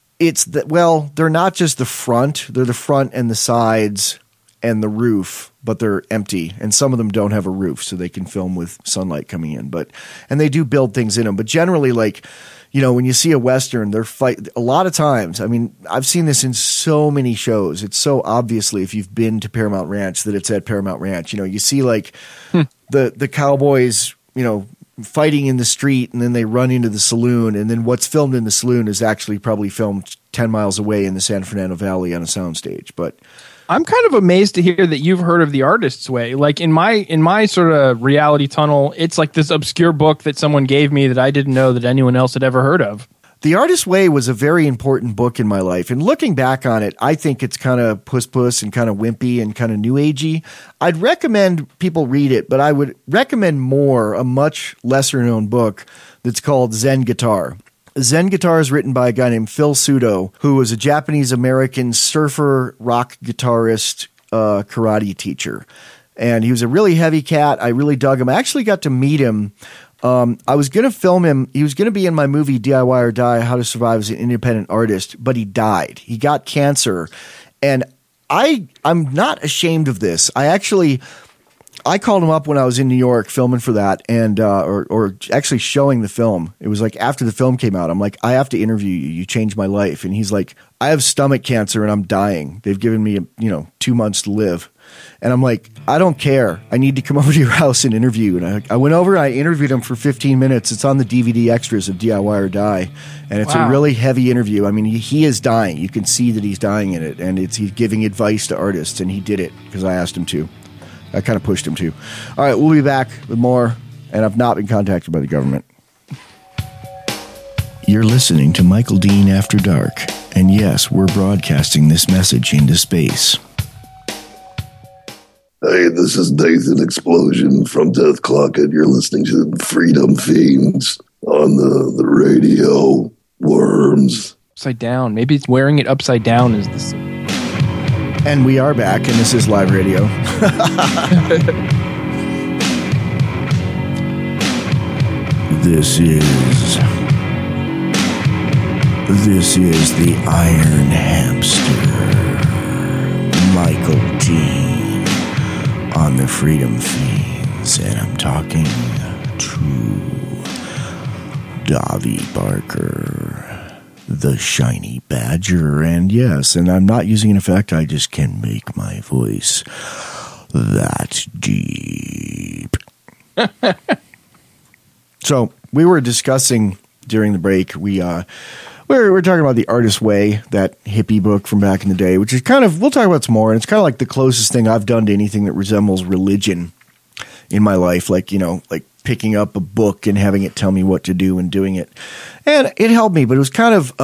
Well, they're not just the front. They're the front and the sides and the roof, but they're empty. And some of them don't have a roof, so they can film with sunlight coming in. And they do build things in them. But generally, like, you know, when you see a Western, a lot of times, I mean, I've seen this in so many shows. It's so obviously, if you've been to Paramount Ranch, that it's at Paramount Ranch. You know, you see like the cowboys, you know, fighting in the street, and then they run into the saloon, and then what's filmed in the saloon is actually probably filmed 10 miles away in the San Fernando Valley on a soundstage. But I'm kind of amazed to hear that you've heard of The Artist's Way. Like in my sort of reality tunnel, it's like this obscure book that someone gave me that I didn't know that anyone else had ever heard of. The Artist's Way was a very important book in my life. And looking back on it, I think it's kind of puss and kind of wimpy and kind of new agey. I'd recommend people read it, but I would recommend more a much lesser known book that's called Zen Guitar. Zen Guitar is written by a guy named Phil Sudo, who was a Japanese-American surfer, rock guitarist, karate teacher. And he was a really heavy cat. I really dug him. I actually got to meet him. I was going to film him. He was going to be in my movie DIY or Die, How to Survive as an Independent Artist, but he died. He got cancer. And I'm not ashamed of this. I called him up when I was in New York filming for that, and or actually showing the film. It was like after the film came out. I'm like, I have to interview you. You changed my life. And he's like, I have stomach cancer and I'm dying. They've given me 2 months to live. And I'm like, I don't care. I need to come over to your house and interview. And I went over and I interviewed him for 15 minutes. It's on the DVD extras of DIY or Die. And it's a really heavy interview. I mean, he is dying. You can see that he's dying in it. And he's giving advice to artists. And he did it because I asked him to. I kind of pushed him to. All right, we'll be back with more. And I've not been contacted by the government. You're listening to Michael Dean After Dark. And yes, we're broadcasting this message into space. Hey, this is Nathan Explosion from Death Clock, and you're listening to the Freedom Fiends on the radio. Worms. Upside down. Maybe it's wearing it upside down is the. And we are back, and this is live radio. This is the Iron Hamster, Michael Dean, on the Freedom Fiends, and I'm talking to Davi Barker, the Shiny Badger, and yes, and I'm not using an effect, I just can make my voice that deep. So we were discussing during the break, we were talking about The Artist's Way, that hippie book from back in the day, which is kind of, we'll talk about some more, and it's kind of like the closest thing I've done to anything that resembles religion in my life, like picking up a book and having it tell me what to do and doing it. And it helped me, but it was kind of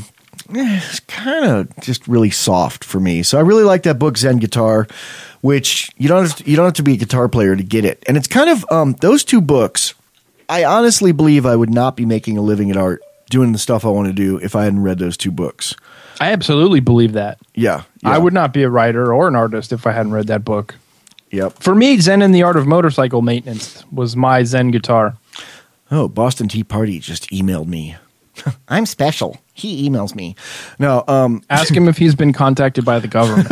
just really soft for me. So I really like that book, Zen Guitar, which you don't have to be a guitar player to get it. And it's kind of those two books, I honestly believe I would not be making a living at art doing the stuff I want to do if I hadn't read those two books. I absolutely believe that. Yeah. I would not be a writer or an artist if I hadn't read that book. Yep. For me, Zen and the Art of Motorcycle Maintenance was my Zen guitar. Oh, Boston Tea Party just emailed me. I'm special. He emails me. No, ask him if he's been contacted by the government.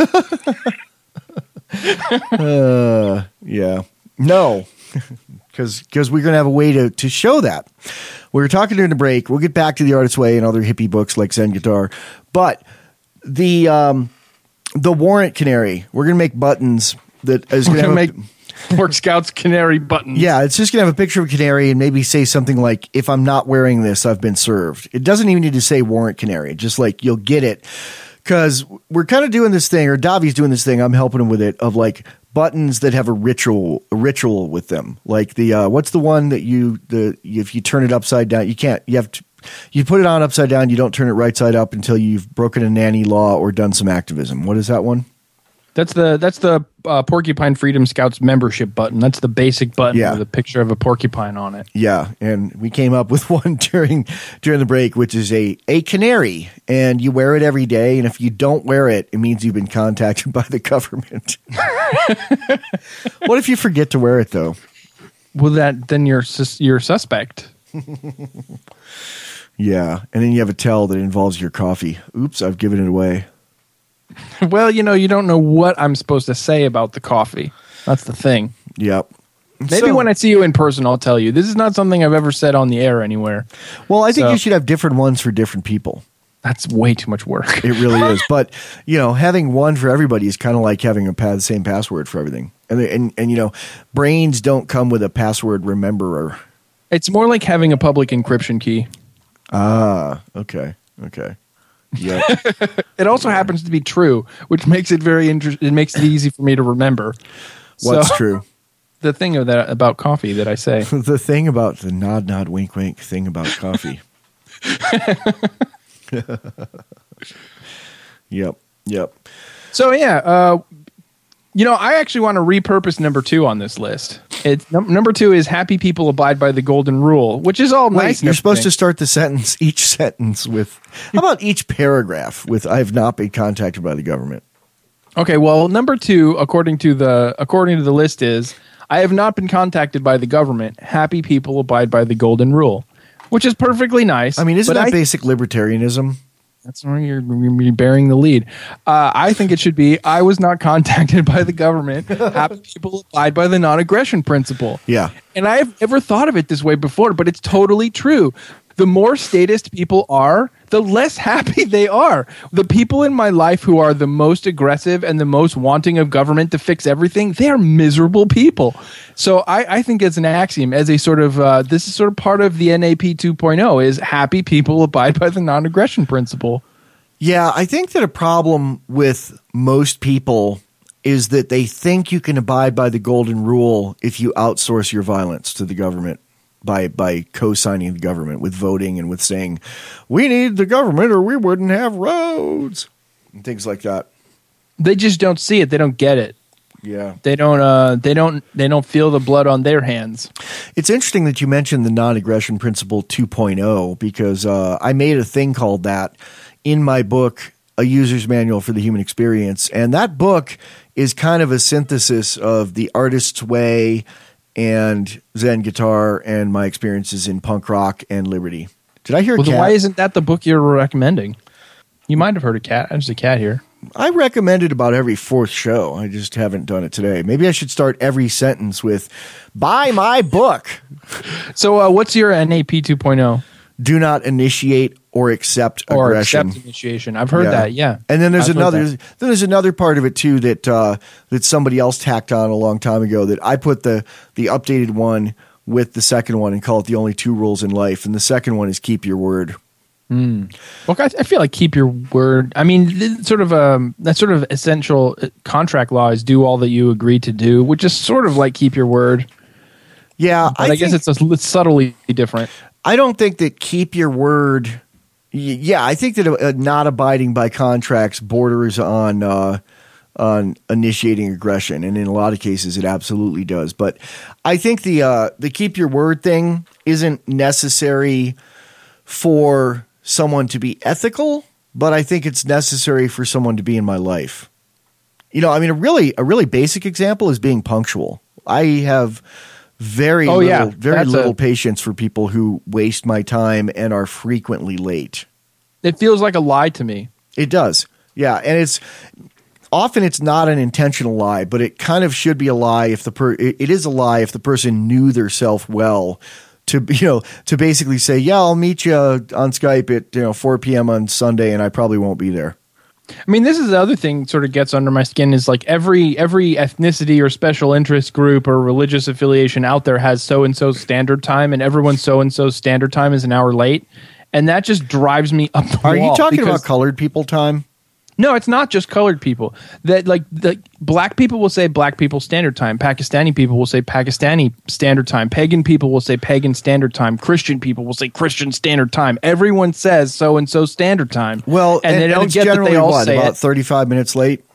Yeah. No. Because we're going to have a way to show that. We were talking during the break. We'll get back to The Artist's Way and other hippie books like Zen Guitar. But the Warrant Canary, we're going to make buttons that is going to make Pork Scouts canary buttons. Yeah, it's just going to have a picture of a canary and maybe say something like, if I'm not wearing this, I've been served. It doesn't even need to say Warrant Canary. Just like you'll get it. Because we're kind of doing this thing, or Davi's doing this thing, I'm helping him with it, of like buttons that have a ritual with them. Like the what's the one that if you turn it upside down, you put it on upside down, you don't turn it right side up until you've broken a nanny law or done some activism. What is that one? That's the Porcupine Freedom Scouts membership button. That's the basic button with a picture of a porcupine on it. Yeah, and we came up with one during the break, which is a canary, and you wear it every day, and if you don't wear it, it means you've been contacted by the government. What if you forget to wear it, though? Well, then you're suspect. Yeah, and then you have a tell that involves your coffee. Oops, I've given it away. Well, you don't know what I'm supposed to say about the coffee. That's the thing. Yep. Maybe when I see you in person, I'll tell you. This is not something I've ever said on the air anywhere. Well, I think you should have different ones for different people. That's way too much work. It really is. But, having one for everybody is kind of like having the same password for everything. And brains don't come with a password rememberer. It's more like having a public encryption key. Ah, okay. Yeah. It also happens to be true, which makes it very interesting. It makes it easy for me to remember. What's true? The thing about coffee that I say. The thing about the nod, wink, wink thing about coffee. Yep. So yeah, I actually want to repurpose number 2 on this list. It's number 2 is happy people abide by the golden rule, which is all nice. You're supposed to start each sentence with, how about each paragraph with, I have not been contacted by the government. Okay, well, number 2, according to the list is, I have not been contacted by the government. Happy people abide by the golden rule, which is perfectly nice. I mean, isn't that basic libertarianism? That's where you're bearing the lead. I think it should be, I was not contacted by the government. Happy people abide by the non-aggression principle. Yeah. And I've never thought of it this way before, but it's totally true. the more statist people are, the less happy they are. The people in my life who are the most aggressive and the most wanting of government to fix everything, they are miserable people. So I think as an axiom, as a sort of, this is sort of part of the NAP 2.0, is happy people abide by the non-aggression principle. Yeah, I think that a problem with most people is that they think you can abide by the golden rule if you outsource your violence to the government. By co-signing the government with voting and with saying, we need the government or we wouldn't have roads and things like that. They just don't see it. They don't get it. Yeah. They don't feel the blood on their hands. It's interesting that you mentioned the non-aggression principle 2.0 because I made a thing called that in my book, A User's Manual for the Human Experience. And that book is kind of a synthesis of The Artist's Way and Zen guitar and my experiences in punk rock and liberty. Did I hear a cat? Why isn't that the book you're recommending? You might have heard a cat. There's a cat here. I recommend it about every fourth show. I just haven't done it today. Maybe I should start every sentence with, buy my book. So what's your NAP 2.0? Do not initiate or accept aggression. Or accept initiation. I've heard that, yeah. And then there's another part of it too that somebody else tacked on a long time ago that I put the updated one with the second one and call it the only two rules in life. And the second one is keep your word. Well, I feel like keep your word. I mean, that sort of essential contract law is do all that you agree to do, which is sort of like keep your word. Yeah, but I guess it's subtly different. I don't think that keep your word. Yeah, I think that not abiding by contracts borders on initiating aggression, and in a lot of cases, it absolutely does. But I think the keep your word thing isn't necessary for someone to be ethical, but I think it's necessary for someone to be in my life. You know, I mean, a really basic example is being punctual. I have very little patience for people who waste my time and are frequently late. It feels like a lie to me. It does. Yeah. And it's not an intentional lie, but it kind of should be a lie if it is a lie if the person knew their self well to basically say, yeah, I'll meet you on Skype at 4 p.m. on Sunday and I probably won't be there. I mean, this is the other thing sort of gets under my skin is like every ethnicity or special interest group or religious affiliation out there has so-and-so standard time, and everyone's so-and-so standard time is an hour late. And that just drives me up the wall. Are you talking about colored people time? No, it's not just colored people. That like black people will say black people standard time. Pakistani people will say Pakistani standard time. Pagan people will say pagan standard time. Christian people will say Christian standard time. Everyone says so and so standard time. Well, and they don't get that they all say about 35 minutes late.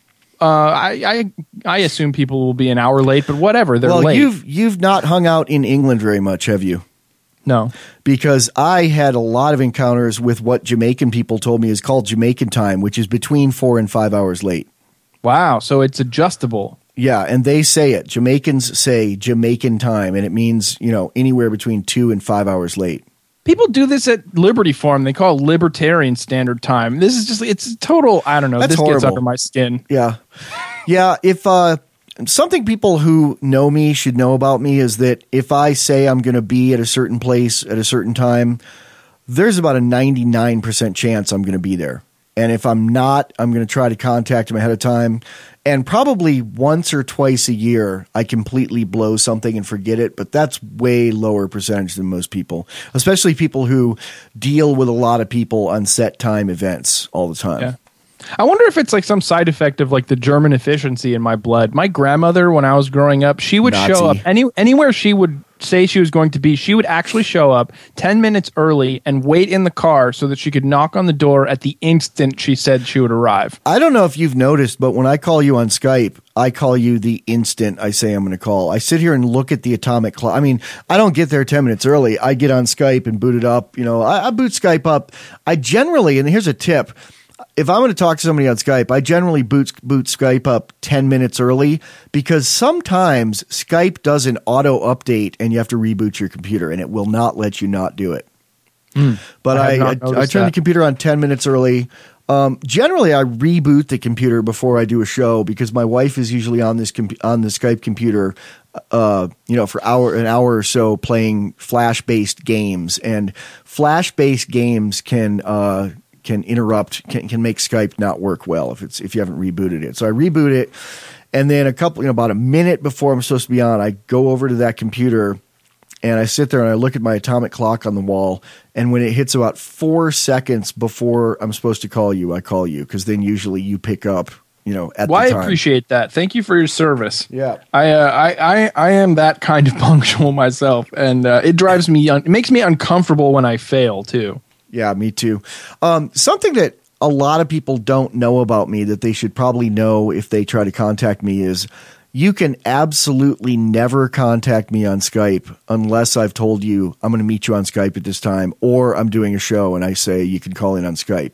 I assume people will be an hour late, but whatever. They're late. You've not hung out in England very much, have you? No. Because I had a lot of encounters with what Jamaican people told me is called Jamaican time, which is between 4 and 5 hours late. Wow. So it's adjustable. Yeah. And they say it. Jamaicans say Jamaican time, and it means, anywhere between 2 and 5 hours late. People do this at Liberty Farm. They call it Libertarian Standard Time. This is just, it's total, I don't know. That's this horrible. Gets under my skin. Yeah. Yeah. If, something people who know me should know about me is that if I say I'm going to be at a certain place at a certain time, there's about a 99% chance I'm going to be there. And if I'm not, I'm going to try to contact them ahead of time. And probably once or twice a year, I completely blow something and forget it. But that's way lower percentage than most people, especially people who deal with a lot of people on set time events all the time. Yeah. I wonder if it's like some side effect of like the German efficiency in my blood. My grandmother, when I was growing up, she would show up anywhere she would say she was going to be. She would actually show up 10 minutes early and wait in the car so that she could knock on the door at the instant she said she would arrive. I don't know if you've noticed, but when I call you on Skype, I call you the instant I say I'm going to call. I sit here and look at the atomic clock. I mean, I don't get there 10 minutes early. I get on Skype and boot it up. I boot Skype up. I generally, and here's a tip, if I'm going to talk to somebody on Skype, I generally boot Skype up 10 minutes early because sometimes Skype does an auto update and you have to reboot your computer and it will not let you not do it. But I turn the computer on 10 minutes early. Generally, I reboot the computer before I do a show because my wife is usually on the Skype computer for an hour or so playing Flash-based games, and Flash-based games can interrupt, can make Skype not work well if you haven't rebooted it. So I reboot it, and then about a minute before I'm supposed to be on, I go over to that computer and I sit there and I look at my atomic clock on the wall, and when it hits about 4 seconds before I'm supposed to call you, I call you, because then usually you pick up. At the time. I appreciate that. Thank you for your service. Yeah, I am that kind of punctual myself, and it drives me. It makes me uncomfortable when I fail too. Yeah, me too. Something that a lot of people don't know about me that they should probably know if they try to contact me is you can absolutely never contact me on Skype unless I've told you I'm going to meet you on Skype at this time, or I'm doing a show and I say you can call in on Skype.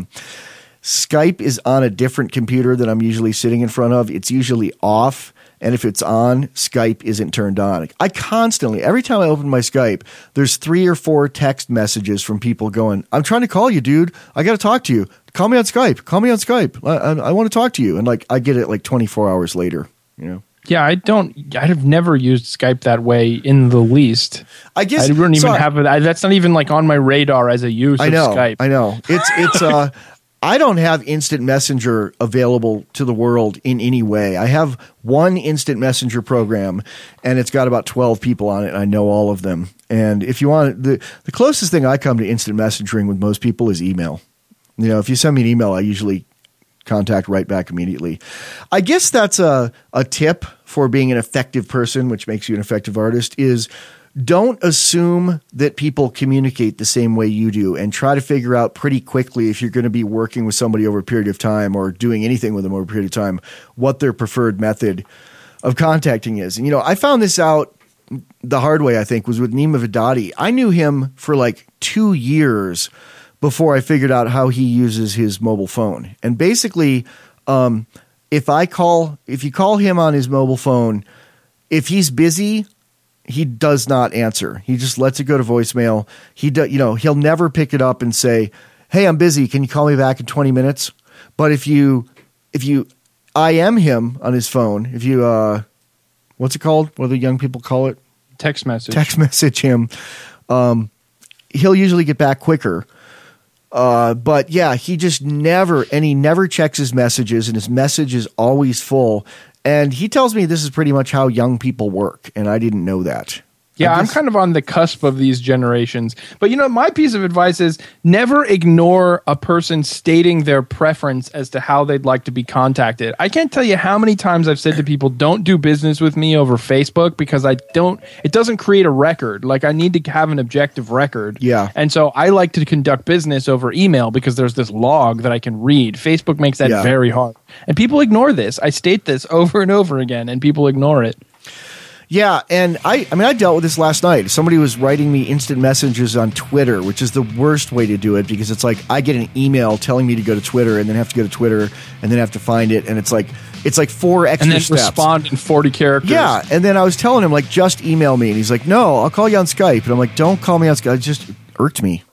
Skype is on a different computer that I'm usually sitting in front of. It's usually off. And if it's on, Skype isn't turned on. I constantly, every time I open my Skype, there's 3 or 4 text messages from people going, I'm trying to call you, dude. I got to talk to you. Call me on Skype. Call me on Skype. I want to talk to you. And I get it 24 hours later, Yeah, I've never used Skype that way in the least. I guess I don't even have it. That's not even on my radar as a use of Skype. I know. It's I don't have instant messenger available to the world in any way. I have one instant messenger program, and it's got about 12 people on it, and I know all of them. And if you want, the closest thing I come to instant messaging with most people is email. If you send me an email, I usually contact right back immediately. I guess that's a tip for being an effective person, which makes you an effective artist, is don't assume that people communicate the same way you do, and try to figure out pretty quickly if you're going to be working with somebody over a period of time or doing anything with them over a period of time, what their preferred method of contacting is. And, I found this out the hard way, I think, was with Nima Vedadi. I knew him for 2 years before I figured out how he uses his mobile phone. And basically, if you call him on his mobile phone, if he's busy, he does not answer. He just lets it go to voicemail. He'll never pick it up and say, "Hey, I'm busy. Can you call me back in 20 minutes?" But if you IM him on his phone, if you what's it called? What do the young people call it? Text message. Text message him. He'll usually get back quicker. But yeah, he never checks his messages, and his message is always full. And he tells me this is pretty much how young people work, and I didn't know that. Yeah, I'm kind of on the cusp of these generations. But, my piece of advice is never ignore a person stating their preference as to how they'd like to be contacted. I can't tell you how many times I've said to people, don't do business with me over Facebook because it doesn't create a record. I need to have an objective record. Yeah. And so I like to conduct business over email because there's this log that I can read. Facebook makes that very hard. And people ignore this. I state this over and over again, and people ignore it. Yeah, and I dealt with this last night. Somebody was writing me instant messages on Twitter, which is the worst way to do it because it's I get an email telling me to go to Twitter and then have to go to Twitter and then have to find it, and it's 4 extra steps. And then respond in 40 characters. Yeah, and then I was telling him just email me, and he's like, "No, I'll call you on Skype." And I'm like, "Don't call me on Skype." It just irked me.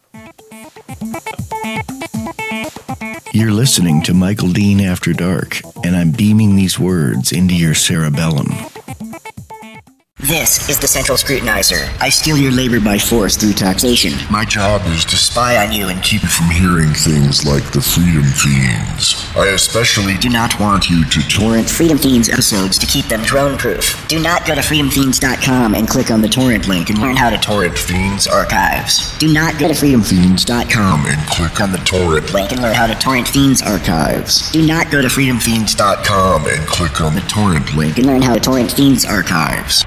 You're listening to Michael Dean After Dark, and I'm beaming these words into your cerebellum. This is the Central Scrutinizer. I steal your labor by force through taxation. My job is to spy on you and keep you from hearing things like the Freedom Fiends. I especially do not want you to torrent Freedom Fiends episodes to keep them drone-proof. Do not go to freedomfiends.com and click on the torrent link and learn how to torrent Fiends archives. Do not go to freedomfiends.com and click on the torrent link and learn how to torrent Fiends archives. Do not go to freedomfiends.com and click on the torrent link and learn how to torrent Fiends archives.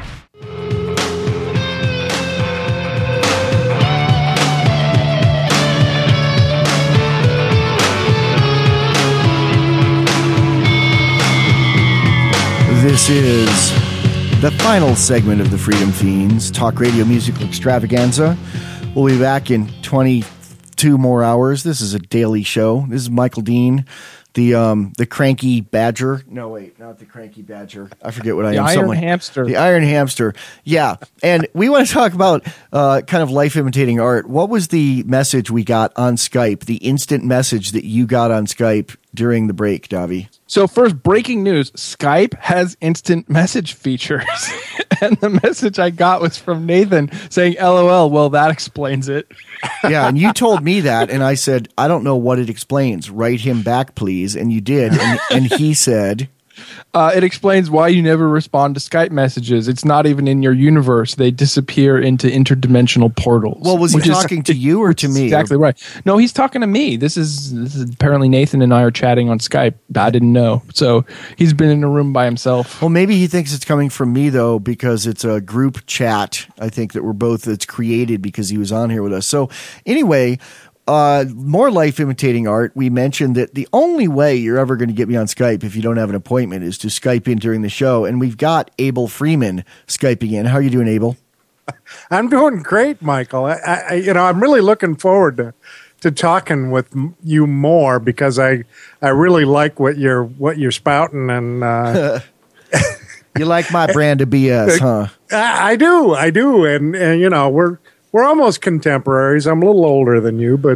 This is the final segment of the Freedom Fiends Talk Radio Musical Extravaganza. We'll be back in 22 more hours. This is a daily show. This is Michael Dean, the cranky badger. No, wait, not the cranky badger. I forget what I am. The iron hamster. The iron hamster. Yeah, and we want to talk about kind of life imitating art. What was the message we got on Skype? The instant message that you got on Skype during the break, Davi? So first, breaking news, Skype has instant message features. And the message I got was from Nathan saying, LOL, well, that explains it. Yeah, and you told me that, and I said, I don't know what it explains. Write him back, please. And you did. And he said... it explains why you never respond to Skype messages. It's not even in your universe. They disappear into interdimensional portals. Well, was he talking to you or to me? Exactly right. No, he's talking to me. This is apparently Nathan and I are chatting on Skype. I didn't know. So he's been in a room by himself. Well, maybe he thinks it's coming from me, though, because it's a group chat, I think, that we're both, that's created because he was on here with us. So anyway... more life imitating art. We mentioned that the only way you're ever going to get me on Skype if you don't have an appointment is to Skype in during the show. And we've got Abel Freeman Skyping in. How are you doing, Abel? I'm doing great, Michael. I'm really looking forward to talking with you more because I really like what you're spouting and. You like my brand of BS, huh? I do, and we're almost contemporaries. I'm a little older than you, but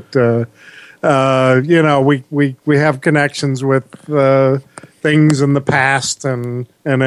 we have connections with things in the past, and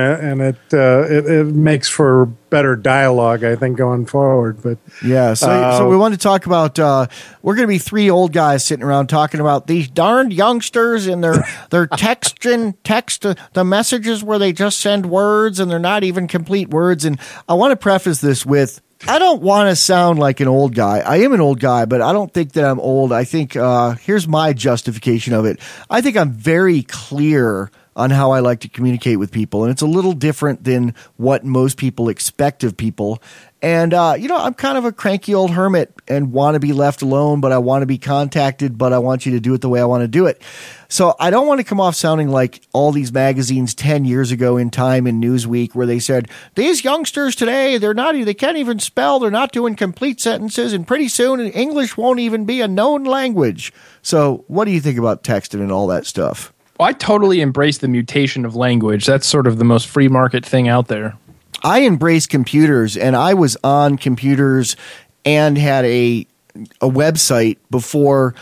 it makes for better dialogue, I think, going forward. But yeah, so we want to talk about. We're going to be three old guys sitting around talking about these darned youngsters and their text the messages where they just send words and they're not even complete words. And I want to preface this with, I don't want to sound like an old guy. I am an old guy, but I don't think that I'm old. I think here's my justification of it. I think I'm very clear on how I like to communicate with people, and it's a little different than what most people expect of people. And, I'm kind of a cranky old hermit and want to be left alone, but I want to be contacted, but I want you to do it the way I want to do it. So I don't want to come off sounding like all these magazines 10 years ago in Time and Newsweek where they said, these youngsters today, they can't even spell, they're not doing complete sentences, and pretty soon English won't even be a known language. So what do you think about texting and all that stuff? Well, I totally embrace the mutation of language. That's sort of the most free market thing out there. I embrace computers, and I was on computers and had a website before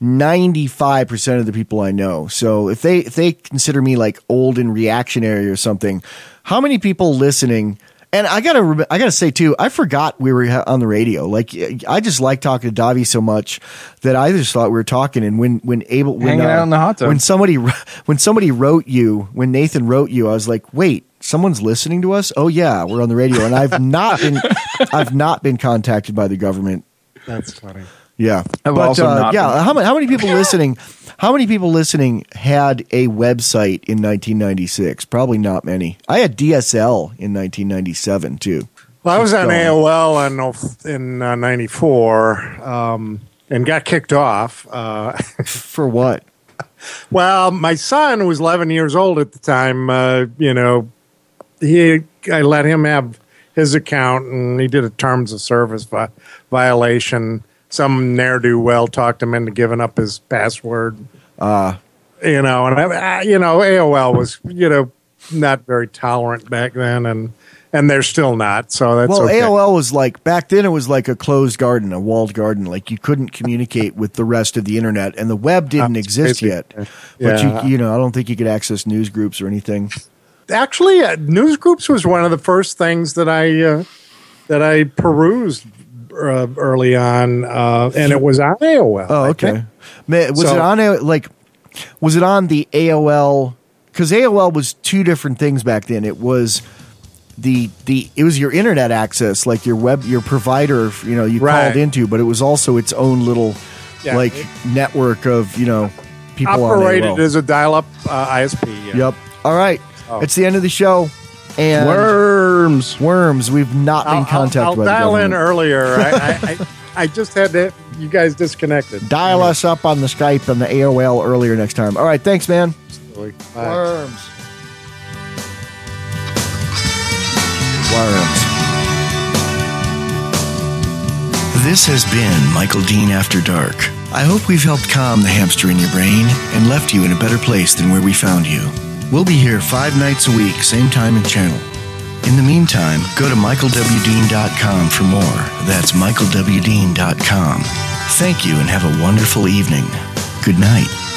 95% of the people I know. So if they consider me like old and reactionary or something, how many people listening? And I gotta say too, I forgot we were on the radio. Like I just like talking to Davi so much that I just thought we were talking. And when hanging out in the hot tub, when somebody wrote you, when Nathan wrote you, I was like, wait, someone's listening to us? Oh yeah, we're on the radio, and I've not been contacted by the government. That's funny. Yeah, but how many people listening? How many people listening had a website in 1996? Probably not many. I had DSL in 1997 too. Well, I was on AOL in '94 and got kicked off. For what? Well, my son, who was 11 years old at the time, I let him have his account, and he did a terms of service violation. Some ne'er-do-well talked him into giving up his password. And AOL was, not very tolerant back then, and they're still not. So that's okay. AOL was like, back then it was like a closed garden, a walled garden. Like you couldn't communicate with the rest of the internet, and the web didn't exist yet. But I don't think you could access news groups or anything. Actually, news groups was one of the first things that I perused early on, and it was on AOL. Oh, okay. Was it on the AOL? Because AOL was two different things back then. It was it was your internet access, like your provider, you called into, but it was also its own little network of people operated on AOL. as a dial-up ISP. Yeah. Yep. All right. It's the end of the show. And worms. We've not been contacted by the government. I'll dial in earlier. I just had you guys disconnected. Dial us up on the Skype and the AOL earlier next time. All right, thanks, man. Bye. Worms. This has been Michael Dean After Dark. I hope we've helped calm the hamster in your brain and left you in a better place than where we found you. We'll be here 5 nights a week, same time and channel. In the meantime, go to michaelwdean.com for more. That's michaelwdean.com. Thank you and have a wonderful evening. Good night.